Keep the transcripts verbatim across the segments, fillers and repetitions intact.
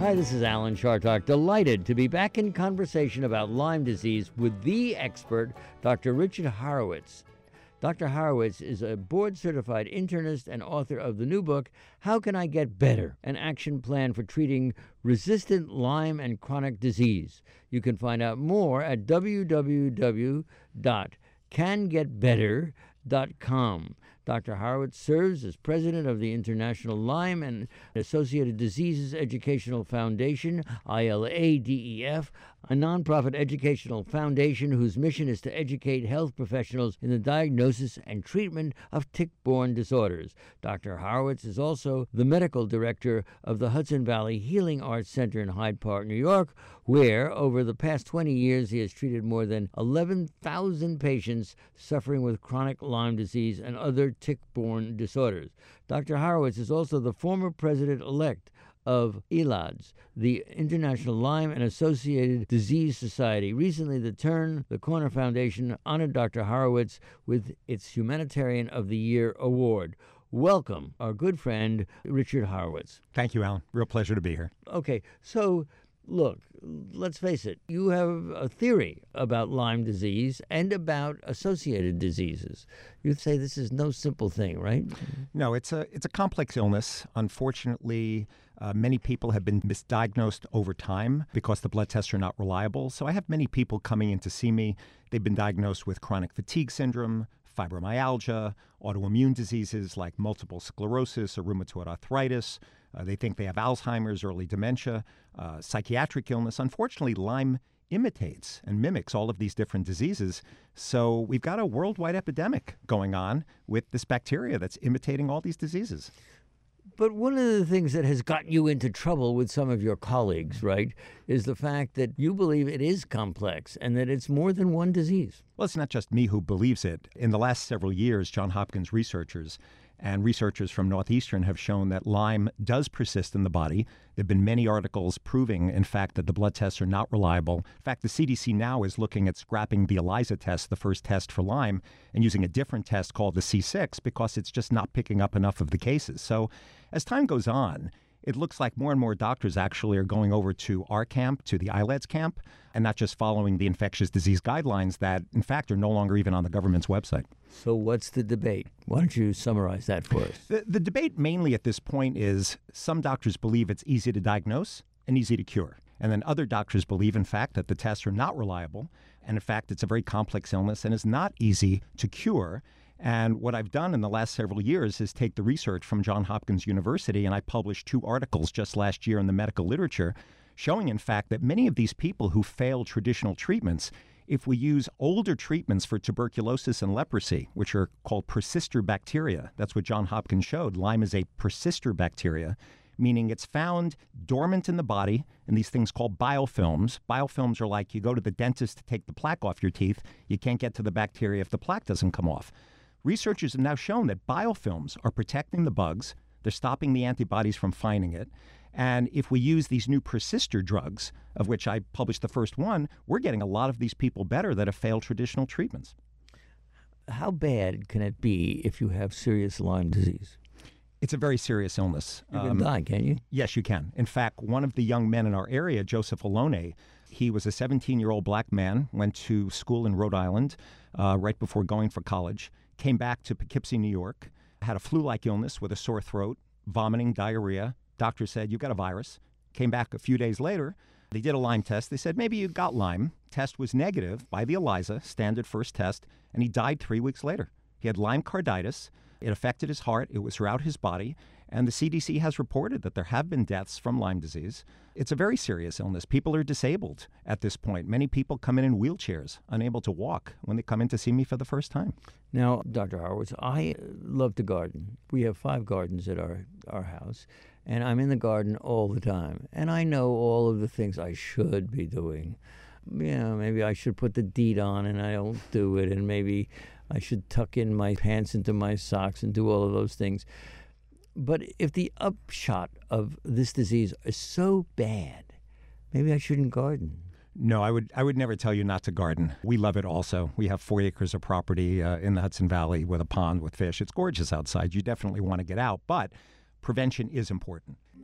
Hi, this is Alan Chartock, delighted to be back in conversation about Lyme disease with the expert, Doctor Richard Horowitz. Doctor Horowitz is a board-certified internist and author of the new book, How Can I Get Better? An Action Plan for Treating Resistant Lyme and Chronic Disease. You can find out more at w w w dot can get better dot com. Doctor Horowitz serves as president of the International Lyme and Associated Diseases Educational Foundation, I L A D E F, a nonprofit educational foundation whose mission is to educate health professionals in the diagnosis and treatment of tick-borne disorders. Doctor Horowitz is also the medical director of the Hudson Valley Healing Arts Center in Hyde Park, New York, where over the past twenty years he has treated more than eleven thousand patients suffering with chronic Lyme disease and other tick-borne disorders. Doctor Horowitz is also the former president-elect of I L A D S, the International Lyme and Associated Disease Society. Recently, the Turn the Corner Foundation honored Doctor Horowitz with its Humanitarian of the Year award. Welcome, our good friend, Richard Horowitz. Thank you, Alan. Real pleasure to be here. Okay, so look, let's face it, you have a theory about Lyme disease and about associated diseases. You'd say this is no simple thing, right? No, it's a it's a complex illness. Unfortunately, uh, many people have been misdiagnosed over time because the blood tests are not reliable. So I have many people coming in to see me. They've been diagnosed with chronic fatigue syndrome, fibromyalgia, autoimmune diseases like multiple sclerosis or rheumatoid arthritis. Uh, they think they have Alzheimer's, early dementia, uh, psychiatric illness. Unfortunately, Lyme imitates and mimics all of these different diseases. So we've got a worldwide epidemic going on with this bacteria that's imitating all these diseases. But one of the things that has gotten you into trouble with some of your colleagues, right, is the fact that you believe it is complex and that it's more than one disease. Well, it's not just me who believes it. In the last several years, Johns Hopkins researchers and researchers from Northeastern have shown that Lyme does persist in the body. There have been many articles proving, in fact, that the blood tests are not reliable. In fact, the C D C now is looking at scrapping the ELISA test, the first test for Lyme, and using a different test called the C six because it's just not picking up enough of the cases. So as time goes on, it looks like more and more doctors actually are going over to our camp, to the I L A D S camp, and not just following the infectious disease guidelines that, in fact, are no longer even on the government's website. So what's the debate? Why don't you summarize that for us? The, the debate mainly at this point is some doctors believe it's easy to diagnose and easy to cure. And then other doctors believe, in fact, that the tests are not reliable. And in fact, it's a very complex illness and is not easy to cure. And what I've done in the last several years is take the research from Johns Hopkins University, and I published two articles just last year in the medical literature showing, in fact, that many of these people who fail traditional treatments, if we use older treatments for tuberculosis and leprosy, which are called persister bacteria, that's what Johns Hopkins showed. Lyme is a persister bacteria, meaning it's found dormant in the body in these things called biofilms. Biofilms are like you go to the dentist to take the plaque off your teeth. You can't get to the bacteria if the plaque doesn't come off. Researchers have now shown that biofilms are protecting the bugs. They're stopping the antibodies from finding it. And if we use these new persister drugs, of which I published the first one, we're getting a lot of these people better that have failed traditional treatments. How bad can it be if you have serious Lyme disease? It's a very serious illness. You can um, die, can you? Yes, you can. In fact, one of the young men in our area, Joseph Alone, he was a seventeen-year-old black man, went to school in Rhode Island uh, right before going for college, came back to Poughkeepsie, New York, had a flu-like illness with a sore throat, vomiting, diarrhea. Doctor said, you've got a virus. Came back a few days later. They did a Lyme test. They said, maybe you got Lyme. Test was negative by the ELISA, standard first test, and he died three weeks later. He had Lyme carditis. It affected his heart. It was throughout his body. And the C D C has reported that there have been deaths from Lyme disease. It's a very serious illness. People are disabled at this point. Many people come in in wheelchairs, unable to walk when they come in to see me for the first time. Now, Doctor Horowitz, I love to garden. We have five gardens at our, our house, and I'm in the garden all the time. And I know all of the things I should be doing. You know, maybe I should put the DEET on and I don't do it, and maybe I should tuck in my pants into my socks and do all of those things. But if the upshot of this disease is so bad, maybe I shouldn't garden. No, I would I would never tell you not to garden. We love it also. We have four acres of property uh, in the Hudson Valley with a pond with fish. It's gorgeous outside. You definitely want to get out, but prevention is important.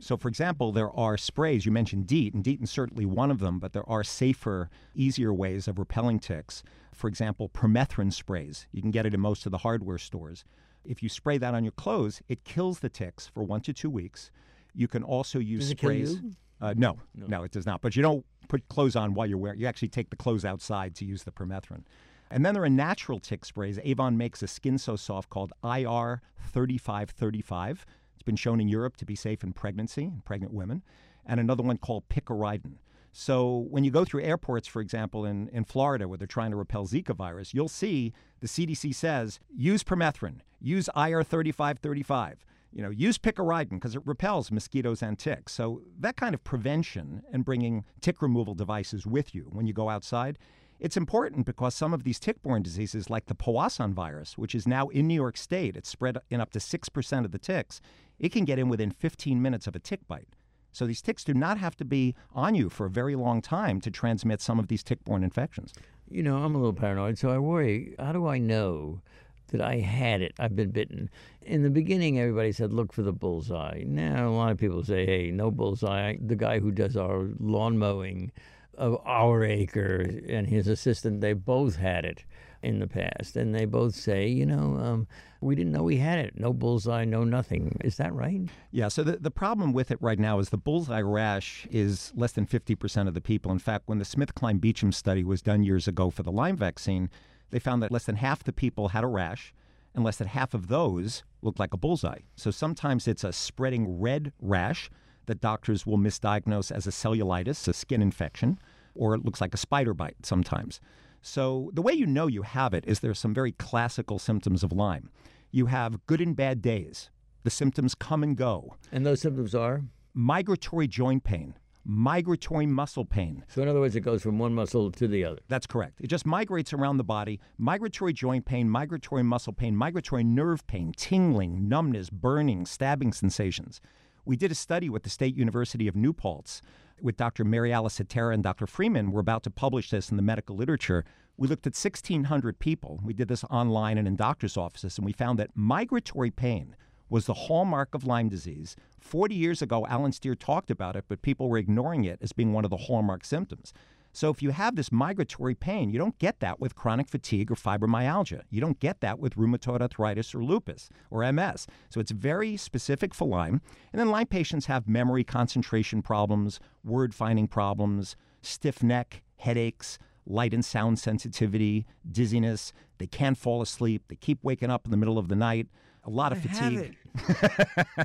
So, for example, there are sprays. You mentioned DEET, and DEET is certainly one of them, but there are safer, easier ways of repelling ticks. For example, permethrin sprays. You can get it in most of the hardware stores. If you spray that on your clothes, it kills the ticks for one to two weeks. You can also use Does it sprays. kill you? Uh, no, No. no, it does not. But you don't put clothes on while you're wearing. You actually take the clothes outside to use the permethrin. And then there are natural tick sprays. Avon makes a Skin So Soft called I R thirty-five thirty-five. It's been shown in Europe to be safe in pregnancy, in pregnant women. And another one called Picaridin. So when you go through airports, for example, in, in Florida, where they're trying to repel Zika virus, you'll see the C D C says, use permethrin, use I R thirty-five thirty-five. You know, use Picaridin because it repels mosquitoes and ticks. So that kind of prevention and bringing tick removal devices with you when you go outside, it's important because some of these tick-borne diseases, like the Powassan virus, which is now in New York State, it's spread in up to six percent of the ticks, it can get in within fifteen minutes of a tick bite. So these ticks do not have to be on you for a very long time to transmit some of these tick-borne infections. You know, I'm a little paranoid, so I worry, how do I know that I had it? I've been bitten. In the beginning, everybody said, look for the bullseye. Now, a lot of people say, hey, no bullseye. The guy who does our lawn mowing of our acre and his assistant, they both had it in the past. And they both say, you know, um, we didn't know we had it. No bullseye, no nothing. Is that right? Yeah, so the, the problem with it right now is the bullseye rash is less than fifty percent of the people. In fact, when the SmithKline-Beecham study was done years ago for the Lyme vaccine, they found that less than half the people had a rash, and less than half of those looked like a bullseye. So sometimes it's a spreading red rash that doctors will misdiagnose as a cellulitis, a skin infection, or it looks like a spider bite sometimes. So the way you know you have it is there's some very classical symptoms of Lyme. You have good and bad days. The symptoms come and go. And those symptoms are? Migratory joint pain, migratory muscle pain. So in other words, it goes from one muscle to the other. That's correct. It just migrates around the body. Migratory joint pain, migratory muscle pain, migratory nerve pain, tingling, numbness, burning, stabbing sensations. We did a study with the State University of New Paltz with Doctor Mary Alice Hatera and Doctor Freeman. We're about to publish this in the medical literature. We looked at sixteen hundred people. We did this online and in doctor's offices, and we found that migratory pain was the hallmark of Lyme disease. forty years ago, Alan Steer talked about it, but people were ignoring it as being one of the hallmark symptoms. So if you have this migratory pain, you don't get that with chronic fatigue or fibromyalgia. You don't get that with rheumatoid arthritis or lupus or M S. So it's very specific for Lyme. And then Lyme patients have memory concentration problems, word-finding problems, stiff neck, headaches, light and sound sensitivity, dizziness. They can't fall asleep. They keep waking up in the middle of the night. A lot of I fatigue. have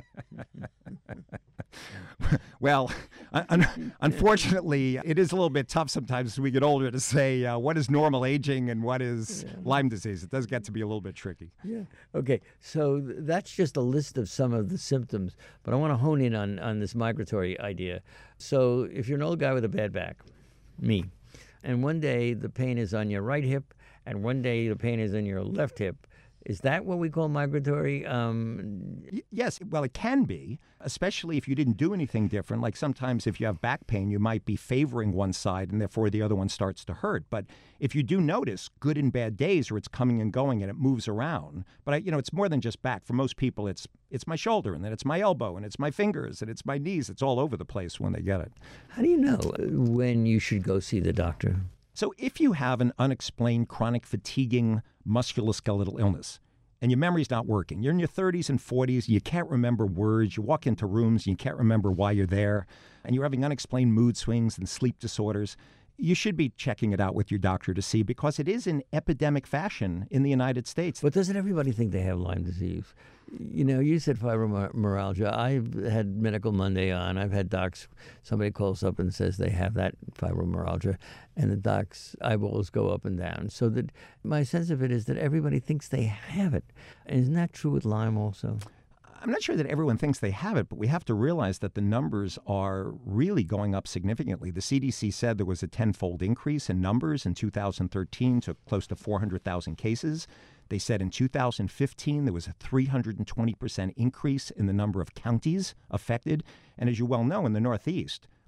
Well, un- unfortunately, it is a little bit tough sometimes as we get older to say uh, what is normal aging and what is Yeah. Lyme disease. It does get to be a little bit tricky. Yeah. Okay. So th- that's just a list of some of the symptoms, but I want to hone in on, on this migratory idea. So if you're an old guy with a bad back, me, and one day the pain is on your right hip and one day the pain is in your left hip, is that what we call migratory? Um, Y- Yes, well, it can be, especially if you didn't do anything different. Like sometimes if you have back pain, you might be favoring one side and therefore the other one starts to hurt. But if you do notice good and bad days where it's coming and going and it moves around, but I, you know, it's more than just back. For most people, it's it's my shoulder and then it's my elbow and it's my fingers and it's my knees. It's all over the place when they get it. how do you know when you should go see the doctor? So if you have an unexplained chronic fatiguing musculoskeletal illness and your memory's not working, you're in your thirties and forties, you can't remember words, you walk into rooms, and you can't remember why you're there, and you're having unexplained mood swings and sleep disorders, you should be checking it out with your doctor to see because it is in epidemic fashion in the United States. But doesn't everybody think they have Lyme disease? You know, you said fibromyalgia. I've had Medical Monday on. I've had docs, somebody calls up and says they have that fibromyalgia, and the doc's eyeballs go up and down. So that my sense of it is that everybody thinks they have it. And isn't that true with Lyme also? I'm not sure that everyone thinks they have it, but we have to realize that the numbers are really going up significantly. The C D C said there was a tenfold increase in numbers in two thousand thirteen to close to four hundred thousand cases. They said in two thousand fifteen there was a three hundred twenty percent increase in the number of counties affected. And as you well know, in the Northeast,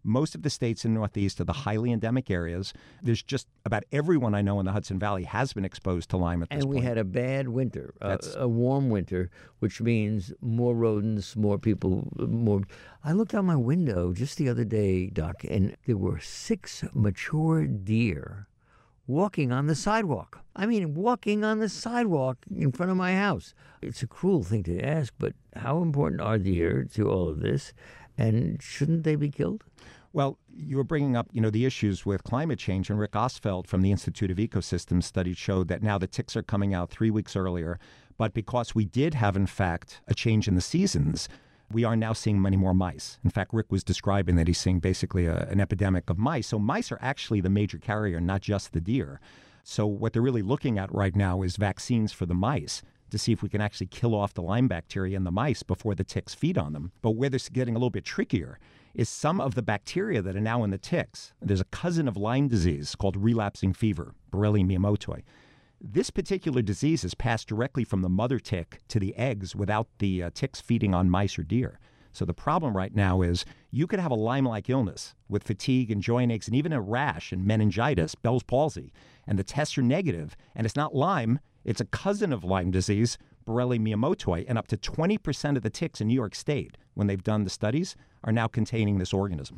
Most of the states in the Northeast are the highly endemic areas. There's just about everyone I know in the Hudson Valley has been exposed to Lyme at this And we point. had a bad winter, a, That's- a warm winter, which means more rodents, more people, more. I looked out my window just the other day, Doc, and there were six mature deer walking on the sidewalk. I mean, walking on the sidewalk in front of my house. It's a cruel thing to ask, but how important are deer to all of this? And shouldn't they be killed? Well, you were bringing up, you know, the issues with climate change, and Rick Osfeld from the Institute of Ecosystems studies showed that now the ticks are coming out three weeks earlier. But because we did have, in fact, a change in the seasons, we are now seeing many more mice. In fact, Rick was describing that he's seeing basically a, an epidemic of mice. So mice are actually the major carrier, not just the deer. So what they're really looking at right now is vaccines for the mice to see if we can actually kill off the Lyme bacteria in the mice before the ticks feed on them. But where this is getting a little bit trickier is some of the bacteria that are now in the ticks. There's a cousin of Lyme disease called relapsing fever, Borrelia miyamotoi. This particular disease is passed directly from the mother tick to the eggs without the uh, ticks feeding on mice or deer. So the problem right now is you could have a Lyme-like illness with fatigue and joint aches and even a rash and meningitis, Bell's palsy, and the tests are negative, and it's not Lyme, it's a cousin of Lyme disease, Borrelia miyamotoi, and up to twenty percent of the ticks in New York State, when they've done the studies, are now containing this organism.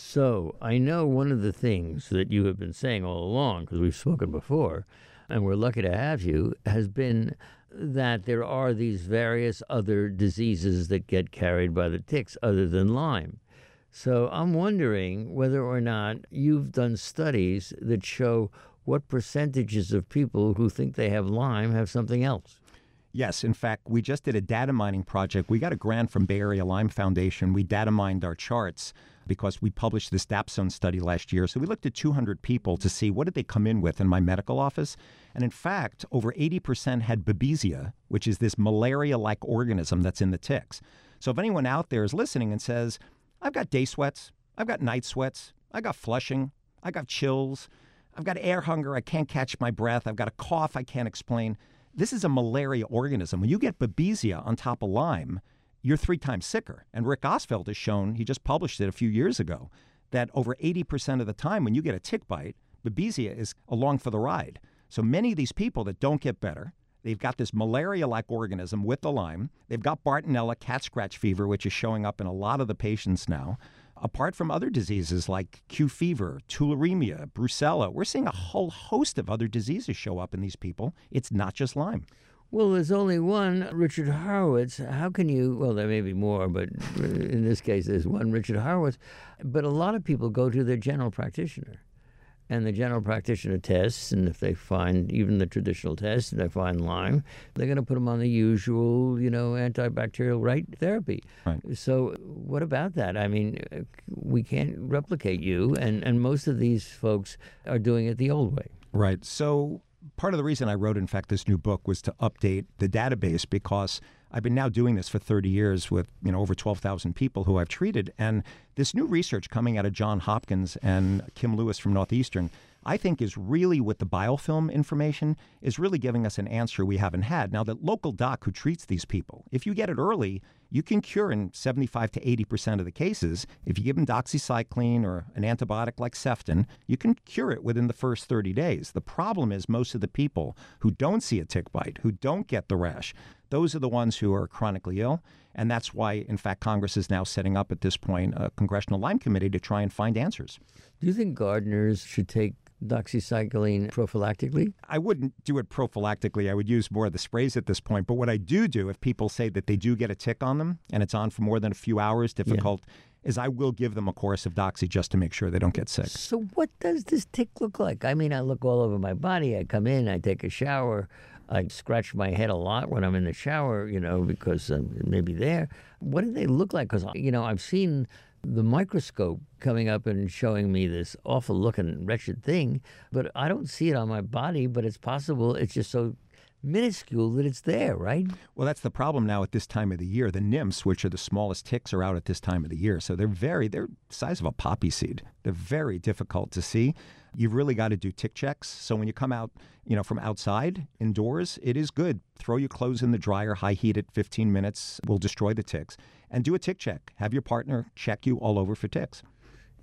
So I know one of the things that you have been saying all along, because we've spoken before, and we're lucky to have you, has been that there are these various other diseases that get carried by the ticks other than Lyme. So I'm wondering whether or not you've done studies that show what percentages of people who think they have Lyme have something else. Yes. In fact, we just did a data mining project. We got a grant from Bay Area Lyme Foundation. We data mined our charts because we published this Dapsone study last year. So we looked at two hundred people to see what did they come in with in my medical office. And in fact, over eighty percent had Babesia, which is this malaria-like organism that's in the ticks. So if anyone out there is listening and says, I've got day sweats, I've got night sweats, I got flushing, I got chills, I've got air hunger, I can't catch my breath, I've got a cough I can't explain. This is a malaria organism. When you get Babesia on top of Lyme, you're three times sicker. And Rick Osfeld has shown, he just published it a few years ago, that over eighty percent of the time when you get a tick bite, Babesia is along for the ride. So many of these people that don't get better, they've got this malaria-like organism with the Lyme. They've got Bartonella cat scratch fever, which is showing up in a lot of the patients now. Apart from other diseases like Q fever, tularemia, brucella, we're seeing a whole host of other diseases show up in these people. It's not just Lyme. Well, there's only one Richard Horowitz. How can you, well, there may be more, but in this case, there's one Richard Horowitz. But a lot of people go to their general practitioner. And the general practitioner tests, and if they find even the traditional test, and they find Lyme, they're going to put them on the usual, you know, antibacterial right therapy. Right. So what about that? I mean, we can't replicate you, and, and most of these folks are doing it the old way. Right. So part of the reason I wrote, in fact, this new book was to update the database because I've been now doing this for thirty years with, you know, over twelve thousand people who I've treated. And this new research coming out of Johns Hopkins and Kim Lewis from Northeastern, I think is really, with the biofilm information, is really giving us an answer we haven't had. Now, the local doc who treats these people, if you get it early, you can cure in seventy-five to eighty percent of the cases. If you give them doxycycline or an antibiotic like Ceftin, you can cure it within the first thirty days. The problem is most of the people who don't see a tick bite, who don't get the rash, those are the ones who are chronically ill. And that's why, in fact, Congress is now setting up at this point a Congressional Lyme Committee to try and find answers. Do you think gardeners should take doxycycline prophylactically? I wouldn't do it prophylactically. I would use more of the sprays at this point. But what I do do, if people say that they do get a tick on them and it's on for more than a few hours, difficult, yeah. is I will give them a course of doxy just to make sure they don't get sick. So what does this tick look like? I mean, I look all over my body. I come in, I take a shower. I scratch my head a lot when I'm in the shower, you know, because um, it may be there. What do they look like? Because, you know, I've seen the microscope coming up and showing me this awful looking wretched thing, but I don't see it on my body, but it's possible it's just so minuscule that it's there, right? Well, that's the problem now at this time of the year. The nymphs, which are the smallest ticks, are out at this time of the year. So they're very, they're the size of a poppy seed. They're very difficult to see. You've really got to do tick checks. So when you come out, you know, from outside, indoors, it is good. Throw your clothes in the dryer, high heat it, fifteen minutes will destroy the ticks. And do a tick check. Have your partner check you all over for ticks.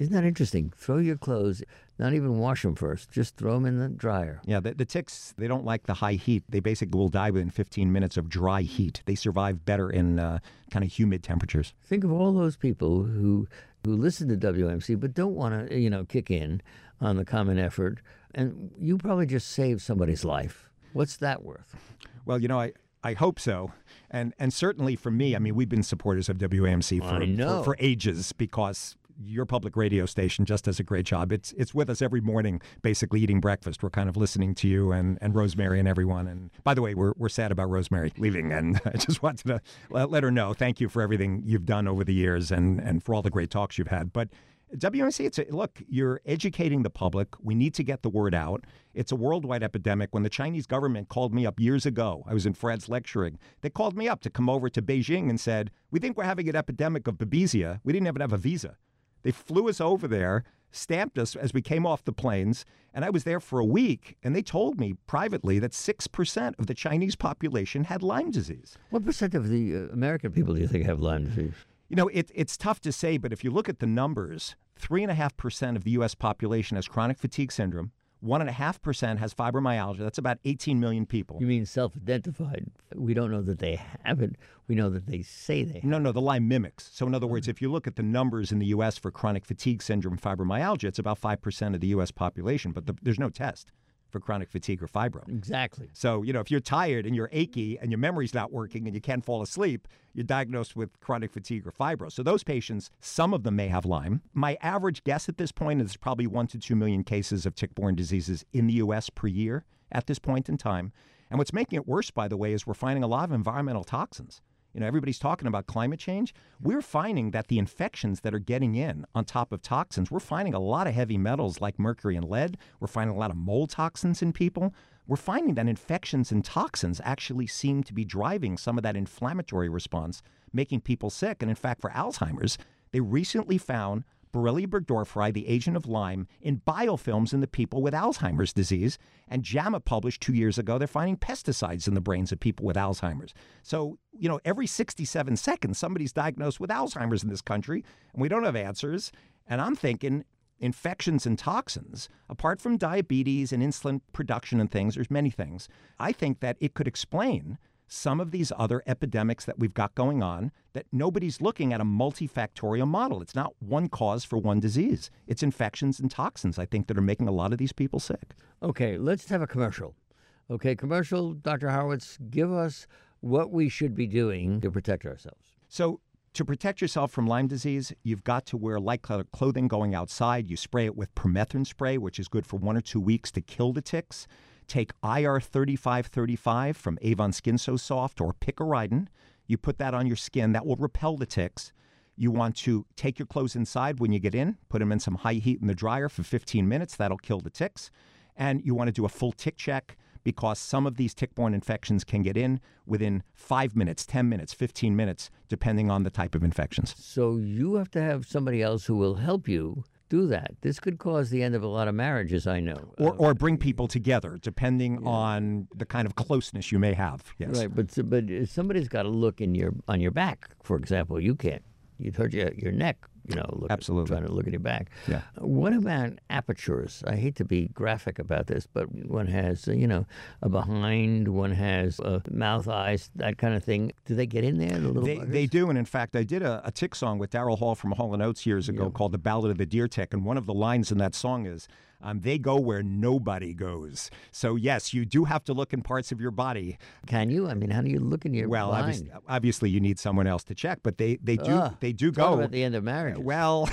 Isn't that interesting? Throw your clothes, not even wash them first, just throw them in the dryer. Yeah, the, the ticks, they don't like the high heat. They basically will die within fifteen minutes of dry heat. They survive better in uh, kind of humid temperatures. Think of all those people who who listen to W M C but don't want to, you know, kick in on the common effort, and you probably just saved somebody's life. What's that worth? Well, you know, I, I hope so. And and certainly for me, I mean, we've been supporters of W A M C for, I know. for, for ages because your public radio station just does a great job. It's it's with us every morning, basically eating breakfast. We're kind of listening to you and, and Rosemary and everyone. And by the way, we're we're sad about Rosemary leaving. And I just wanted to let, let her know. Thank you for everything you've done over the years and, and for all the great talks you've had. But W M C, it's a, look, you're educating the public. We need to get the word out. It's a worldwide epidemic. When the Chinese government called me up years ago, I was in France lecturing. They called me up to come over to Beijing and said, we think we're having an epidemic of babesia. We didn't even have a visa. They flew us over there, stamped us as we came off the planes, and I was there for a week, and they told me privately that six percent of the Chinese population had Lyme disease. What percent of the uh, American people do you think have Lyme disease? You know, it, it's tough to say, but if you look at the numbers, three point five percent of the U S population has chronic fatigue syndrome. one point five percent has fibromyalgia. That's about eighteen million people. You mean self-identified? We don't know that they have it. We know that they say they have it. No, no, the Lyme mimics. So in other words, if you look at the numbers in the U S for chronic fatigue syndrome and fibromyalgia, it's about five percent of the U S population, but the, there's no test for chronic fatigue or fibro. Exactly. So, you know, if you're tired and you're achy and your memory's not working and you can't fall asleep, you're diagnosed with chronic fatigue or fibro. So those patients, some of them may have Lyme. My average guess at this point is probably one to two million cases of tick-borne diseases in the U S per year at this point in time. And what's making it worse, by the way, is we're finding a lot of environmental toxins. You know, everybody's talking about climate change. We're finding that the infections that are getting in on top of toxins, we're finding a lot of heavy metals like mercury and lead. We're finding a lot of mold toxins in people. We're finding that infections and toxins actually seem to be driving some of that inflammatory response, making people sick. And in fact, for Alzheimer's, they recently found Borrelia burgdorferi, the agent of Lyme, in biofilms in the people with Alzheimer's disease. And JAMA published two years ago, they're finding pesticides in the brains of people with Alzheimer's. So, you know, every sixty-seven seconds, somebody's diagnosed with Alzheimer's in this country, and we don't have answers. And I'm thinking infections and toxins, apart from diabetes and insulin production and things, there's many things. I think that it could explain some of these other epidemics that we've got going on, that nobody's looking at a multifactorial model. It's not one cause for one disease. It's infections and toxins, I think, that are making a lot of these people sick. Okay, let's have a commercial. Okay, commercial, Doctor Horowitz, give us what we should be doing to protect ourselves. So to protect yourself from Lyme disease, you've got to wear light clothing going outside. You spray it with permethrin spray, which is good for one or two weeks to kill the ticks. Take I R thirty-five thirty-five from Avon Skin So Soft or Picaridin. You put that on your skin. That will repel the ticks. You want to take your clothes inside when you get in, put them in some high heat in the dryer for fifteen minutes. That'll kill the ticks. And you want to do a full tick check because some of these tick-borne infections can get in within five minutes, ten minutes, fifteen minutes, depending on the type of infections. So you have to have somebody else who will help you do that. This could cause the end of a lot of marriages, I know. Or, Uh, or bring people together, depending Yeah. on the kind of closeness you may have. Yes. Right, but but somebody's got to look in your on your back. For example, you can't. You'd hurt your your neck. You know, look Absolutely. At, trying to look at your back. Yeah. What about apertures? I hate to be graphic about this, but one has uh, you know a behind, one has uh, mouth, eyes, that kind of thing. Do they get in there? The little They, buggers? they do, and in fact, I did a, a tick song with Daryl Hall from Hall and Oates years ago Yeah. called "The Ballad of the Deer Tick," and one of the lines in that song is, um, "They go where nobody goes." So yes, you do have to look in parts of your body. Can you? I mean, how do you look in your Well, behind? obviously, obviously, you need someone else to check, but they they do Ugh, they do Talk go. about the end of marriage. Well.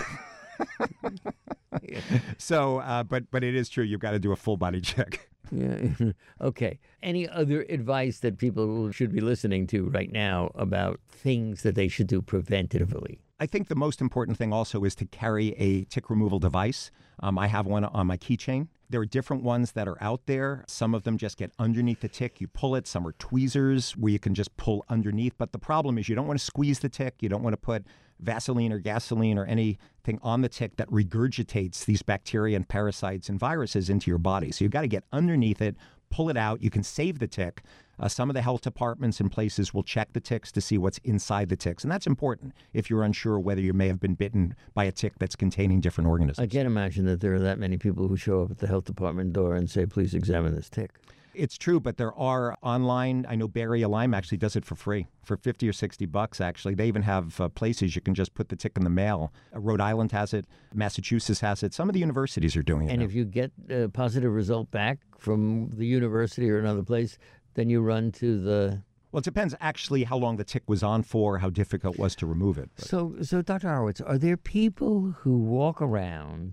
So, uh, but but it is true. You've got to do a full body check. Yeah. Okay. Any other advice that people should be listening to right now about things that they should do preventatively? I think the most important thing also is to carry a tick removal device. Um, I have one on my keychain. There are different ones that are out there. Some of them just get underneath the tick. You pull it. Some are tweezers where you can just pull underneath. But the problem is you don't want to squeeze the tick. You don't want to put Vaseline or gasoline or anything on the tick that regurgitates these bacteria and parasites and viruses into your body. So you've got to get underneath it, pull it out. You can save the tick. Uh, some of the health departments in places will check the ticks to see what's inside the ticks. And that's important if you're unsure whether you may have been bitten by a tick that's containing different organisms. I can't imagine that there are that many people who show up at the health department door and say, please examine this tick. It's true, but there are online. I know Barrier Lyme actually does it for free, for fifty or sixty bucks, actually. They even have uh, places you can just put the tick in the mail. Uh, Rhode Island has it. Massachusetts has it. Some of the universities are doing it And now. if you get a positive result back from the university or another place, then you run to the... Well, it depends actually how long the tick was on for, how difficult it was to remove it. But. So, so Doctor Horowitz, are there people who walk around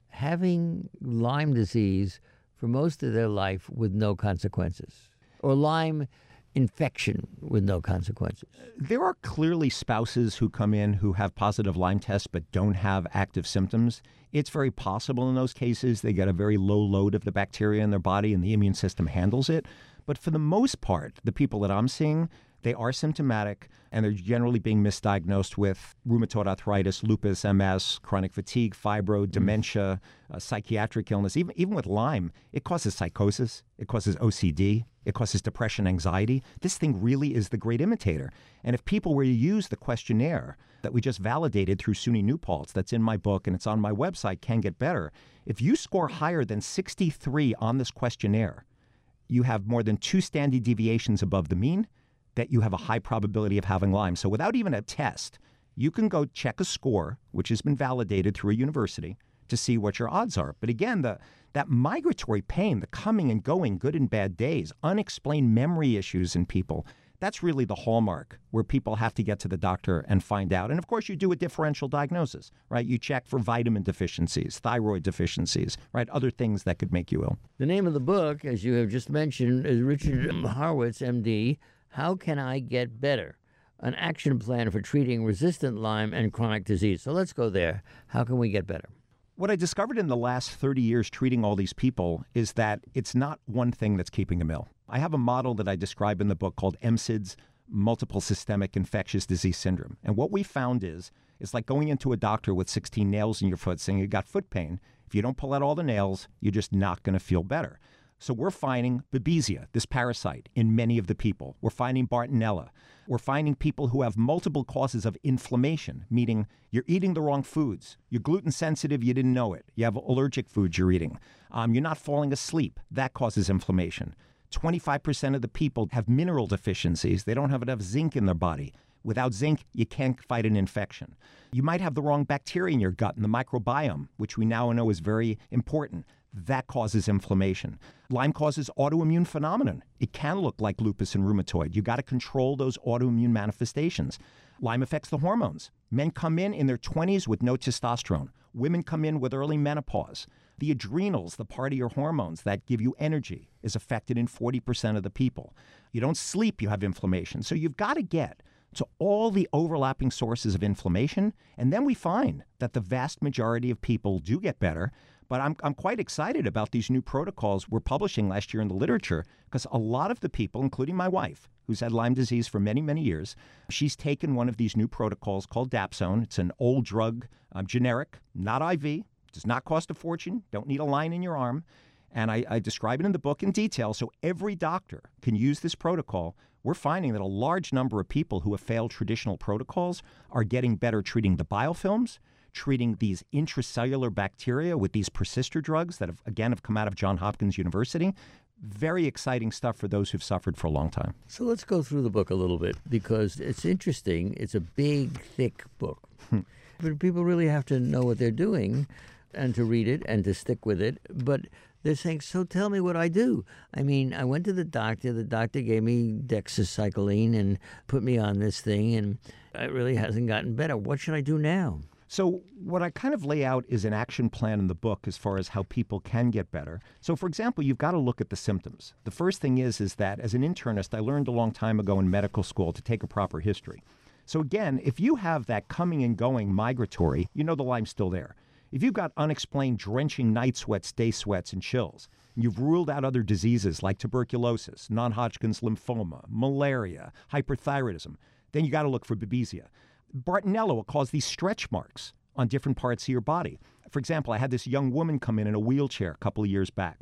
having Lyme disease for most of their life with no consequences, or Lyme infection with no consequences? There are clearly spouses who come in who have positive Lyme tests but don't have active symptoms. It's very possible in those cases they get a very low load of the bacteria in their body and the immune system handles it. But for the most part, the people that I'm seeing, they are symptomatic, and they're generally being misdiagnosed with rheumatoid arthritis, lupus, M S, chronic fatigue, fibro, dementia, uh, psychiatric illness. Even, even with Lyme, it causes psychosis, it causes O C D, it causes depression, anxiety. This thing really is the great imitator. And if people were to use the questionnaire that we just validated through SUNY New Paltz, that's in my book and it's on my website, Can Get Better, if you score higher than sixty-three on this questionnaire, you have more than two standard deviations above the mean, that you have a high probability of having Lyme. So without even a test, you can go check a score, which has been validated through a university, to see what your odds are. But again, the that migratory pain, the coming and going, good and bad days, unexplained memory issues in people, that's really the hallmark where people have to get to the doctor and find out. And of course, you do a differential diagnosis, right? You check for vitamin deficiencies, thyroid deficiencies, right? Other things that could make you ill. The name of the book, as you have just mentioned, is Richard Horowitz, M D, How Can I Get Better? An action plan for treating resistant Lyme and chronic disease. So let's go there. How can we get better? What I discovered in the last thirty years treating all these people is that it's not one thing that's keeping them ill. I have a model that I describe in the book called M S I D S, Multiple Systemic Infectious Disease Syndrome. And what we found is, it's like going into a doctor with sixteen nails in your foot saying you got foot pain. If you don't pull out all the nails, you're just not going to feel better. So we're finding Babesia, this parasite, in many of the people. We're finding Bartonella. We're finding people who have multiple causes of inflammation, meaning you're eating the wrong foods. You're gluten sensitive, you didn't know it. You have allergic foods you're eating. Um, you're not falling asleep. That causes inflammation. twenty-five percent of the people have mineral deficiencies. They don't have enough zinc in their body. Without zinc, you can't fight an infection. You might have the wrong bacteria in your gut and the microbiome, which we now know is very important. That causes inflammation. Lyme causes autoimmune phenomenon. It can look like lupus and rheumatoid. You got to control those autoimmune manifestations. Lyme affects the hormones. Men come in in their twenties with no testosterone. Women come in with early menopause. The adrenals, the part of your hormones that give you energy, is affected in forty percent of the people. You don't sleep, you have inflammation. So you've got to get to all the overlapping sources of inflammation, and then we find that the vast majority of people do get better. But I'm, I'm quite excited about these new protocols we're publishing last year in the literature, because a lot of the people, including my wife, who's had Lyme disease for many, many years, she's taken one of these new protocols called Dapsone. It's an old drug, um, generic, not I V, does not cost a fortune, don't need a line in your arm. And I, I describe it in the book in detail, so every doctor can use this protocol. We're finding that a large number of people who have failed traditional protocols are getting better treating the biofilms, treating these intracellular bacteria with these persister drugs that have, again, have come out of Johns Hopkins University. Very exciting stuff for those who've suffered for a long time. So let's go through the book a little bit, because it's interesting. It's a big, thick book. But people really have to know what they're doing and to read it and to stick with it. But they're saying, so tell me what I do. I mean, I went to the doctor. The doctor gave me doxycycline and put me on this thing, and it really hasn't gotten better. What should I do now? So what I kind of lay out is an action plan in the book as far as how people can get better. So, for example, you've got to look at the symptoms. The first thing is, is that as an internist, I learned a long time ago in medical school to take a proper history. So again, if you have that coming and going migratory, you know the Lyme's still there. If you've got unexplained drenching night sweats, day sweats, and chills, and you've ruled out other diseases like tuberculosis, non-Hodgkin's lymphoma, malaria, hyperthyroidism, then you got to look for Babesia. Bartonella will cause these stretch marks on different parts of your body. For example, I had this young woman come in in a wheelchair a couple of years back.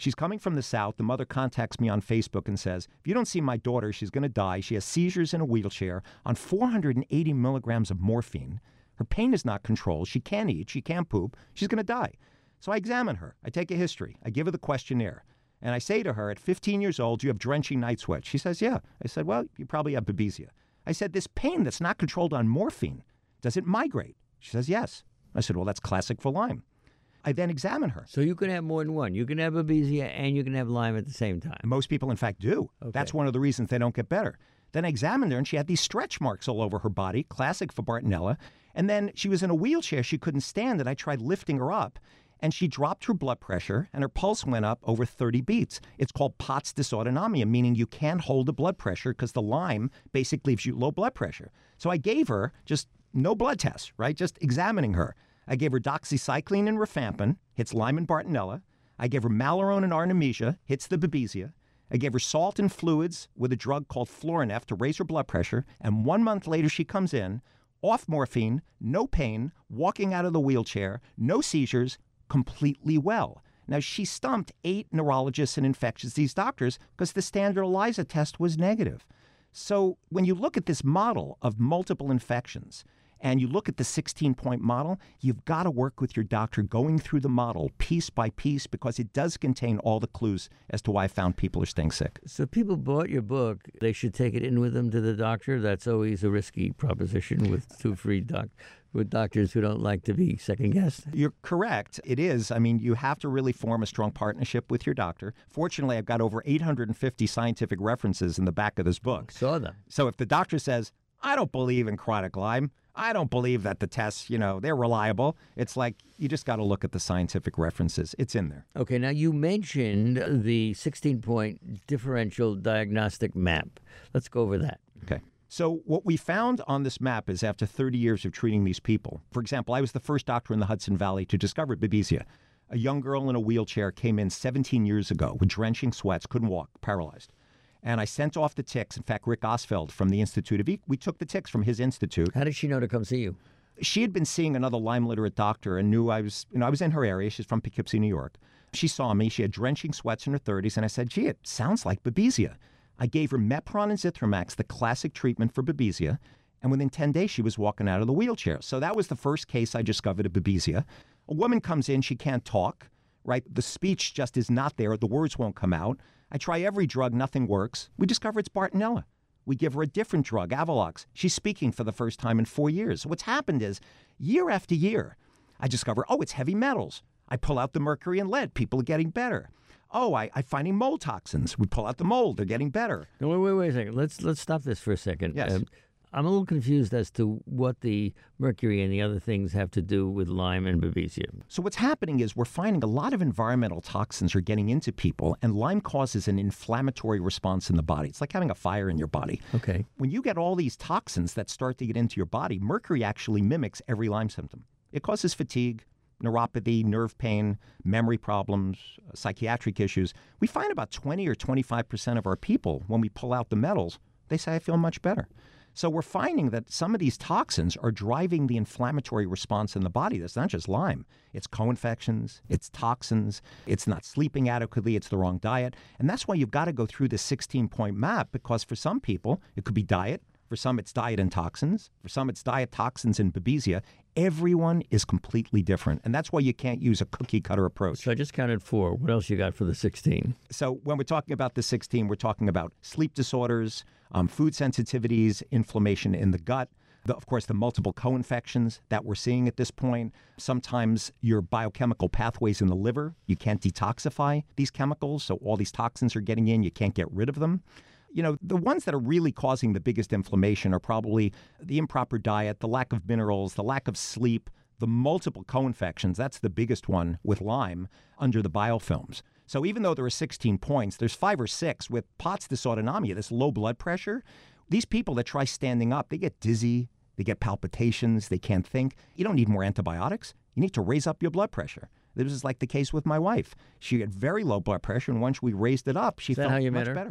She's coming from the South. The mother contacts me on Facebook and says, if you don't see my daughter, she's going to die. She has seizures in a wheelchair on four hundred eighty milligrams of morphine. Her pain is not controlled. She can't eat. She can't poop. She's going to die. So I examine her. I take a history. I give her the questionnaire. And I say to her, at fifteen years old, do you have drenching night sweats? She says, yeah. I said, well, you probably have babesia. I said, this pain that's not controlled on morphine, does it migrate? She says, yes. I said, well, that's classic for Lyme. I then examine her. So you can have more than one. You can have babesia and you can have Lyme at the same time. Most people, in fact, do. Okay. That's one of the reasons they don't get better. Then I examined her, and she had these stretch marks all over her body, classic for Bartonella. And then she was in a wheelchair. She couldn't stand, and I tried lifting her up. And she dropped her blood pressure, and her pulse went up over thirty beats. It's called POTS dysautonomia, meaning you can't hold the blood pressure because the Lyme basically gives you low blood pressure. So I gave her just no blood tests, right? Just examining her. I gave her doxycycline and rifampin, hits Lyme and Bartonella. I gave her Malarone and Artemisia, hits the babesia. I gave her salt and fluids with a drug called Florinef to raise her blood pressure. And one month later, she comes in, off morphine, no pain, walking out of the wheelchair, no seizures, completely well. Now, she stumped eight neurologists and infectious disease doctors because the standard ELISA test was negative. So when you look at this model of multiple infections, and you look at the sixteen-point model, you've got to work with your doctor going through the model piece by piece because it does contain all the clues as to why I found people are staying sick. So people bought your book. They should take it in with them to the doctor. That's always a risky proposition with two free doc with doctors who don't like to be second-guessed. You're correct. It is. I mean, you have to really form a strong partnership with your doctor. Fortunately, I've got over eight hundred fifty scientific references in the back of this book. Saw them. So if the doctor says, I don't believe in chronic Lyme, I don't believe that the tests, you know, they're reliable. It's like you just got to look at the scientific references. It's in there. Okay, now you mentioned the sixteen-point differential diagnostic map. Let's go over that. Okay. So what we found on this map is after thirty years of treating these people, for example, I was the first doctor in the Hudson Valley to discover babesia. A young girl in a wheelchair came in seventeen years ago with drenching sweats, couldn't walk, paralyzed. And I sent off the ticks. In fact, Rick Osfeld from the Institute of E, we took the ticks from his institute. How did she know to come see you? She had been seeing another Lyme literate doctor and knew I was, you know, I was in her area. She's from Poughkeepsie, New York. She saw me. She had drenching sweats in her thirties. And I said, gee, it sounds like babesia. I gave her Mepron and Zithromax, the classic treatment for babesia. And within ten days, she was walking out of the wheelchair. So that was the first case I discovered of babesia. A woman comes in. She can't talk, right? The speech just is not there. The words won't come out. I try every drug, nothing works. We discover it's Bartonella. We give her a different drug, Avalox. She's speaking for the first time in four years. So what's happened is, year after year, I discover, oh, it's heavy metals. I pull out the mercury and lead. People are getting better. Oh, I, I'm finding mold toxins. We pull out the mold. They're getting better. No, wait, wait, wait a second. Let's let's stop this for a second. Yes. Um, I'm a little confused as to what the mercury and the other things have to do with Lyme and babesia. So what's happening is we're finding a lot of environmental toxins are getting into people, and Lyme causes an inflammatory response in the body. It's like having a fire in your body. Okay. When you get all these toxins that start to get into your body, mercury actually mimics every Lyme symptom. It causes fatigue, neuropathy, nerve pain, memory problems, psychiatric issues. We find about twenty or twenty-five percent of our people, when we pull out the metals, they say, I feel much better. So we're finding that some of these toxins are driving the inflammatory response in the body. That's not just Lyme. It's co-infections, it's toxins, it's not sleeping adequately, it's the wrong diet. And that's why you've got to go through this sixteen-point map, because for some people, it could be diet. For some, it's diet and toxins. For some, it's diet, toxins, and babesia. Everyone is completely different. And that's why you can't use a cookie-cutter approach. So I just counted four. What else you got for the sixteen? So when we're talking about the sixteen, we're talking about sleep disorders, um, food sensitivities, inflammation in the gut, the, of course, the multiple co-infections that we're seeing at this point. Sometimes your biochemical pathways in the liver, you can't detoxify these chemicals, so all these toxins are getting in, you can't get rid of them. You know, the ones that are really causing the biggest inflammation are probably the improper diet, the lack of minerals, the lack of sleep, the multiple co-infections. That's the biggest one with Lyme under the biofilms. So even though there are sixteen points, there's five or six with POTS dysautonomia, this low blood pressure. These people that try standing up, they get dizzy, they get palpitations, they can't think. You don't need more antibiotics. You need to raise up your blood pressure. This is like the case with my wife. She had very low blood pressure, and once we raised it up, she Is that felt how you much met her? better.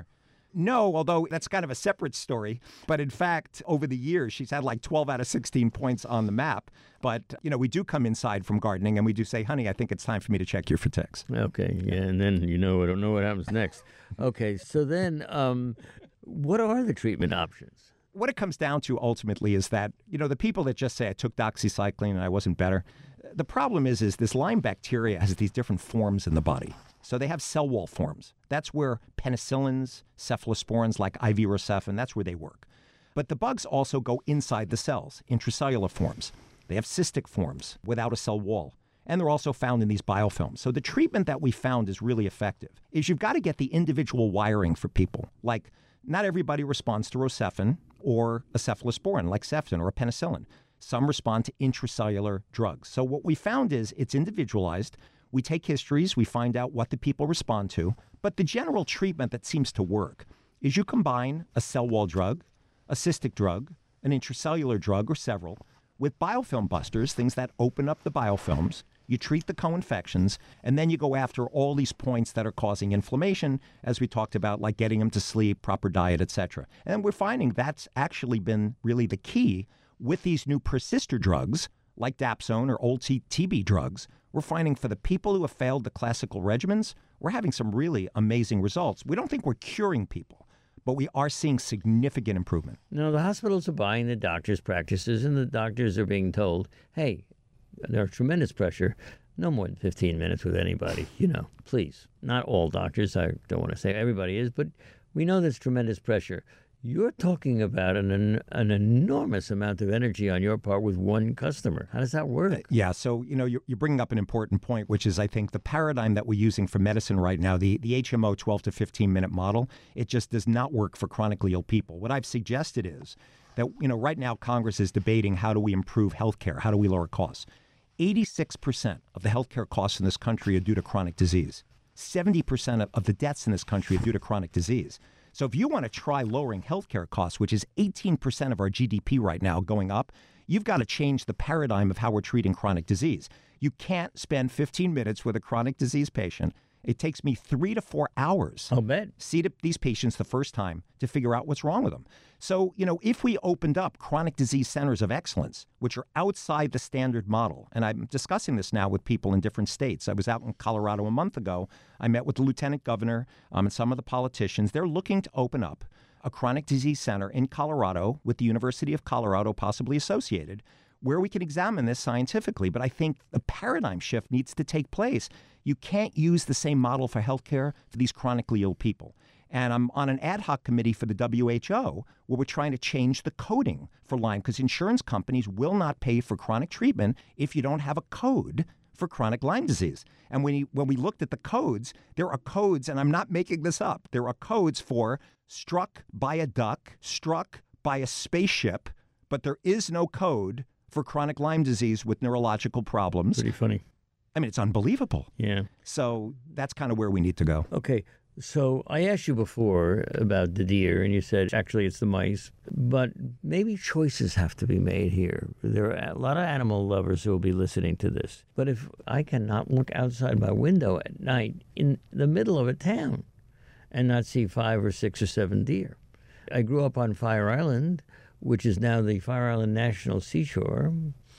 No, although that's kind of a separate story. But in fact, over the years, she's had like twelve out of sixteen points on the map. But, you know, we do come inside from gardening and we do say, honey, I think it's time for me to check you for ticks. Okay, yeah, and then you know, I don't know what happens next. Okay, so then um, what are the treatment options? What it comes down to ultimately is that, you know, the people that just say I took doxycycline and I wasn't better, the problem is, is this Lyme bacteria has these different forms in the body. So they have cell wall forms. That's where penicillins, cephalosporins like I V Rocephin, that's where they work. But the bugs also go inside the cells, intracellular forms. They have cystic forms without a cell wall. And they're also found in these biofilms. So the treatment that we found is really effective, is you've got to get the individual wiring for people. Like, not everybody responds to Rocephin or a cephalosporin like Ceftin or a penicillin. Some respond to intracellular drugs. So what we found is it's individualized. We take histories, we find out what the people respond to, but the general treatment that seems to work is you combine a cell wall drug, a cystic drug, an intracellular drug, or several, with biofilm busters, things that open up the biofilms. You treat the co-infections, and then you go after all these points that are causing inflammation, as we talked about, like getting them to sleep, proper diet, et cetera. And we're finding that's actually been really the key with these new persister drugs, like Dapsone or old T B drugs. We're finding for the people who have failed the classical regimens, we're having some really amazing results. We don't think we're curing people, but we are seeing significant improvement. No, the hospitals are buying the doctors' practices, and the doctors are being told, hey, there's tremendous pressure, no more than fifteen minutes with anybody, you know, please. Not all doctors, I don't want to say everybody is, but we know there's tremendous pressure. You're talking about an, an an enormous amount of energy on your part with one customer. How does that work? Uh, yeah, so, you know, you're, you're bringing up an important point, which is, I think, the paradigm that we're using for medicine right now, the, the H M O twelve to fifteen minute model, it just does not work for chronically ill people. What I've suggested is that, you know, right now Congress is debating how do we improve healthcare, how do we lower costs. eighty-six percent of the healthcare costs in this country are due to chronic disease. seventy percent of, of the deaths in this country are due to chronic disease. So if you want to try lowering healthcare costs, which is eighteen percent of our G D P right now going up, you've got to change the paradigm of how we're treating chronic disease. You can't spend fifteen minutes with a chronic disease patient. It takes me three to four hours. I'll bet. See these patients the first time to figure out what's wrong with them. So, you know, if we opened up chronic disease centers of excellence, which are outside the standard model, and I'm discussing this now with people in different states. I was out in Colorado a month ago. I met with the lieutenant governor um, and some of the politicians. They're looking to open up a chronic disease center in Colorado with the University of Colorado possibly associated, where we can examine this scientifically. But I think the paradigm shift needs to take place. You can't use the same model for healthcare for these chronically ill people. And I'm on an ad hoc committee for the W H O where we're trying to change the coding for Lyme, because insurance companies will not pay for chronic treatment if you don't have a code for chronic Lyme disease. And when, you, when we looked at the codes, there are codes, and I'm not making this up, there are codes for struck by a duck, struck by a spaceship, but there is no code for chronic Lyme disease with neurological problems. Pretty funny. I mean, it's unbelievable. Yeah. So that's kind of where we need to go. Okay. So I asked you before about the deer, and you said, actually, it's the mice. But maybe choices have to be made here. There are a lot of animal lovers who will be listening to this. But if I cannot look outside my window at night in the middle of a town and not see five or six or seven deer. I grew up on Fire Island, which is now the Fire Island National Seashore.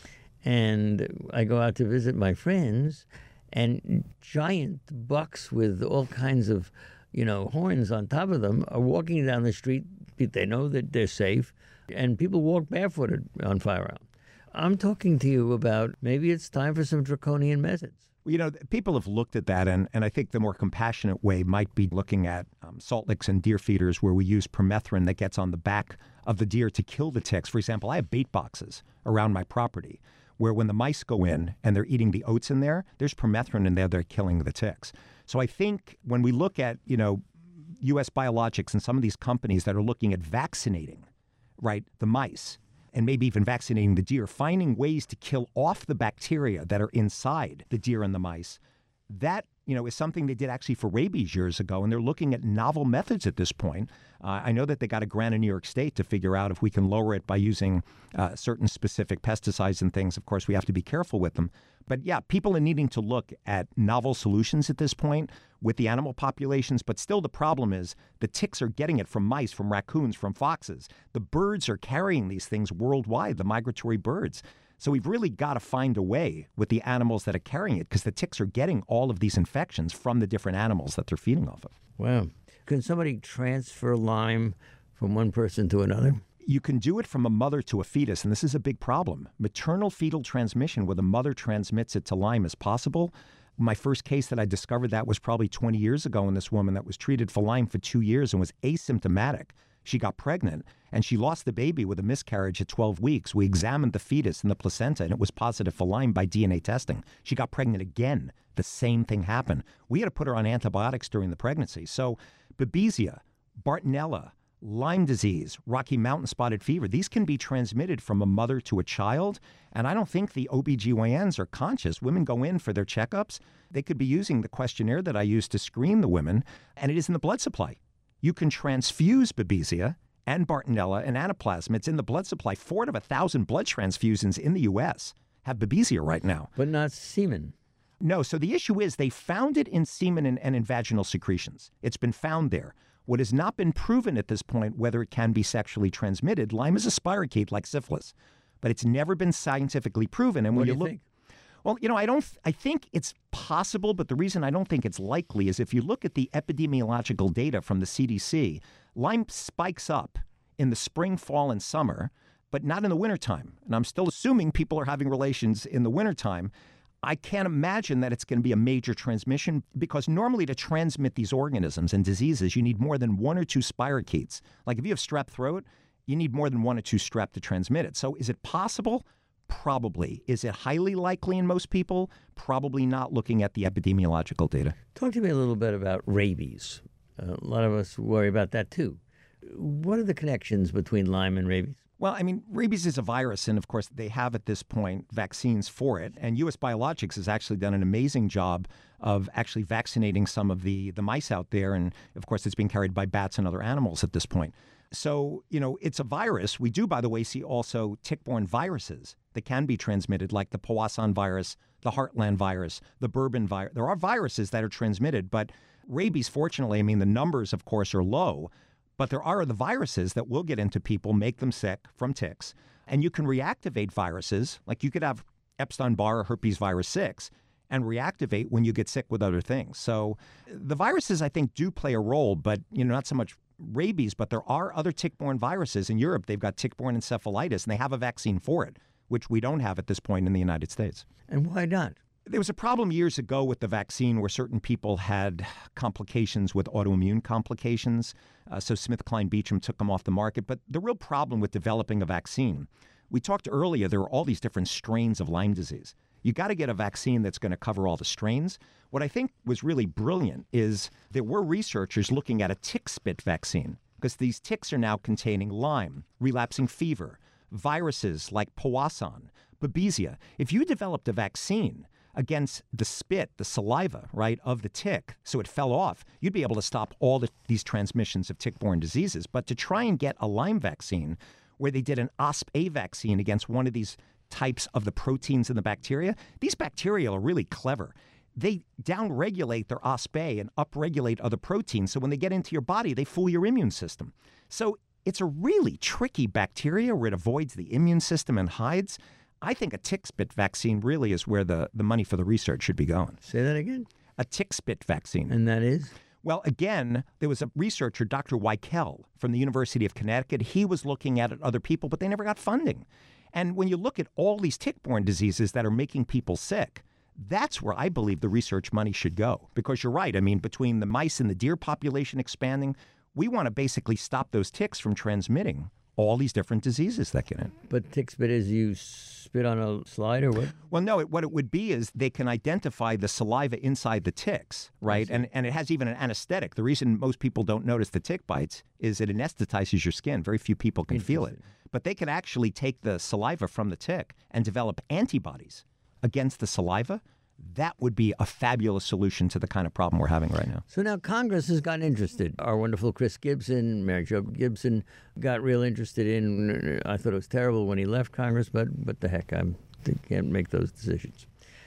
And I go out to visit my friends, and giant bucks with all kinds of, you know, horns on top of them are walking down the street. They know that they're safe, and people walk barefooted on Fire Island. I'm talking to you about maybe it's time for some draconian methods. You know, people have looked at that, and, and I think the more compassionate way might be looking at um, salt licks and deer feeders where we use permethrin that gets on the back of the deer to kill the ticks. For example, I have bait boxes around my property where when the mice go in and they're eating the oats in there, there's permethrin in there, they're killing the ticks. So I think when we look at, you know, U S Biologics and some of these companies that are looking at vaccinating, right, the mice, and maybe even vaccinating the deer, finding ways to kill off the bacteria that are inside the deer and the mice, that you know, is something they did actually for rabies years ago, and they're looking at novel methods at this point. Uh, I know that they got a grant in New York State to figure out if we can lower it by using uh, certain specific pesticides and things. Of course, we have to be careful with them. But yeah, people are needing to look at novel solutions at this point with the animal populations. But still, the problem is the ticks are getting it from mice, from raccoons, from foxes. The birds are carrying these things worldwide, the migratory birds. So we've really got to find a way with the animals that are carrying it, because the ticks are getting all of these infections from the different animals that they're feeding off of. Wow. Can somebody transfer Lyme from one person to another? You can do it from a mother to a fetus, and this is a big problem. Maternal fetal transmission, where the mother transmits it to Lyme, is possible. My first case that I discovered that was probably twenty years ago in this woman that was treated for Lyme for two years and was asymptomatic. She got pregnant, and she lost the baby with a miscarriage at twelve weeks. We examined the fetus and the placenta, and it was positive for Lyme by D N A testing. She got pregnant again. The same thing happened. We had to put her on antibiotics during the pregnancy. So Babesia, Bartonella, Lyme disease, Rocky Mountain spotted fever, these can be transmitted from a mother to a child. And I don't think the O B G Y Ns are conscious. Women go in for their checkups. They could be using the questionnaire that I use to screen the women, and it is in the blood supply. You can transfuse Babesia and Bartonella and Anaplasma. It's in the blood supply. Four out of a thousand blood transfusions in the U S have Babesia right now. But not semen. No, so the issue is they found it in semen and, and in vaginal secretions. It's been found there. What has not been proven at this point, whether it can be sexually transmitted. Lyme is a spirochete like syphilis, but it's never been scientifically proven. And when What do you you look, think? well, you know, I don't. I think it's possible, but the reason I don't think it's likely is if you look at the epidemiological data from the C D C, Lyme spikes up in the spring, fall, and summer, but not in the wintertime. And I'm still assuming people are having relations in the wintertime. I can't imagine that it's going to be a major transmission, because normally to transmit these organisms and diseases, you need more than one or two spirochetes. Like if you have strep throat, you need more than one or two strep to transmit it. So is it possible? Probably. Is it highly likely in most people? Probably not, looking at the epidemiological data. Talk to me a little bit about rabies. Uh, a lot of us worry about that too. What are the connections between Lyme and rabies? Well, I mean, rabies is a virus, and of course, they have at this point vaccines for it. And U S Biologics has actually done an amazing job of actually vaccinating some of the, the mice out there. And of course, it's being carried by bats and other animals at this point. So, you know, it's a virus. We do, by the way, see also tick-borne viruses that can be transmitted, like the Powassan virus, the Heartland virus, the Bourbon virus. There are viruses that are transmitted, but rabies, fortunately, I mean, the numbers, of course, are low. But there are the viruses that will get into people, make them sick from ticks. And you can reactivate viruses. Like you could have Epstein-Barr or herpes virus six and reactivate when you get sick with other things. So the viruses, I think, do play a role, but you know, not so much rabies, but there are other tick-borne viruses. In Europe, they've got tick-borne encephalitis, and they have a vaccine for it, which we don't have at this point in the United States. And why not? There was a problem years ago with the vaccine where certain people had complications with autoimmune complications. Uh, so SmithKline Beecham took them off the market. But the real problem with developing a vaccine, we talked earlier, there are all these different strains of Lyme disease. You got to get a vaccine that's going to cover all the strains. What I think was really brilliant is there were researchers looking at a tick spit vaccine, because these ticks are now containing Lyme, relapsing fever, viruses like Powassan, Babesia. If you developed a vaccine against the spit, the saliva, right, of the tick, so it fell off, you'd be able to stop all the, these transmissions of tick-borne diseases. But to try and get a Lyme vaccine where they did an O S P A vaccine against one of these types of the proteins in the bacteria, these bacteria are really clever. They downregulate their O S P A and upregulate other proteins, so when they get into your body, they fool your immune system. So it's a really tricky bacteria where it avoids the immune system and hides. I think a tick spit vaccine really is where the, the money for the research should be going. Say that again? A tick spit vaccine. And that is? Well, again, there was a researcher, Doctor Weikel, from the University of Connecticut. He was looking at it other people, but they never got funding. And when you look at all these tick-borne diseases that are making people sick, that's where I believe the research money should go. Because you're right. I mean, between the mice and the deer population expanding, we want to basically stop those ticks from transmitting all these different diseases that get in. But tick spit is you spit on a slide or what? Well, no, it, what it would be is they can identify the saliva inside the ticks, right? And and it has even an anesthetic. The reason most people don't notice the tick bites is it anesthetizes your skin. Very few people can feel it. But they can actually take the saliva from the tick and develop antibodies against the saliva. that would be a fabulous solution to the kind of problem we're having right now. So now Congress has gotten interested. Our wonderful Chris Gibson, Mary Jo Gibson, got real interested in. I thought it was terrible when he left Congress, but but the heck, I'm, I can't make those decisions.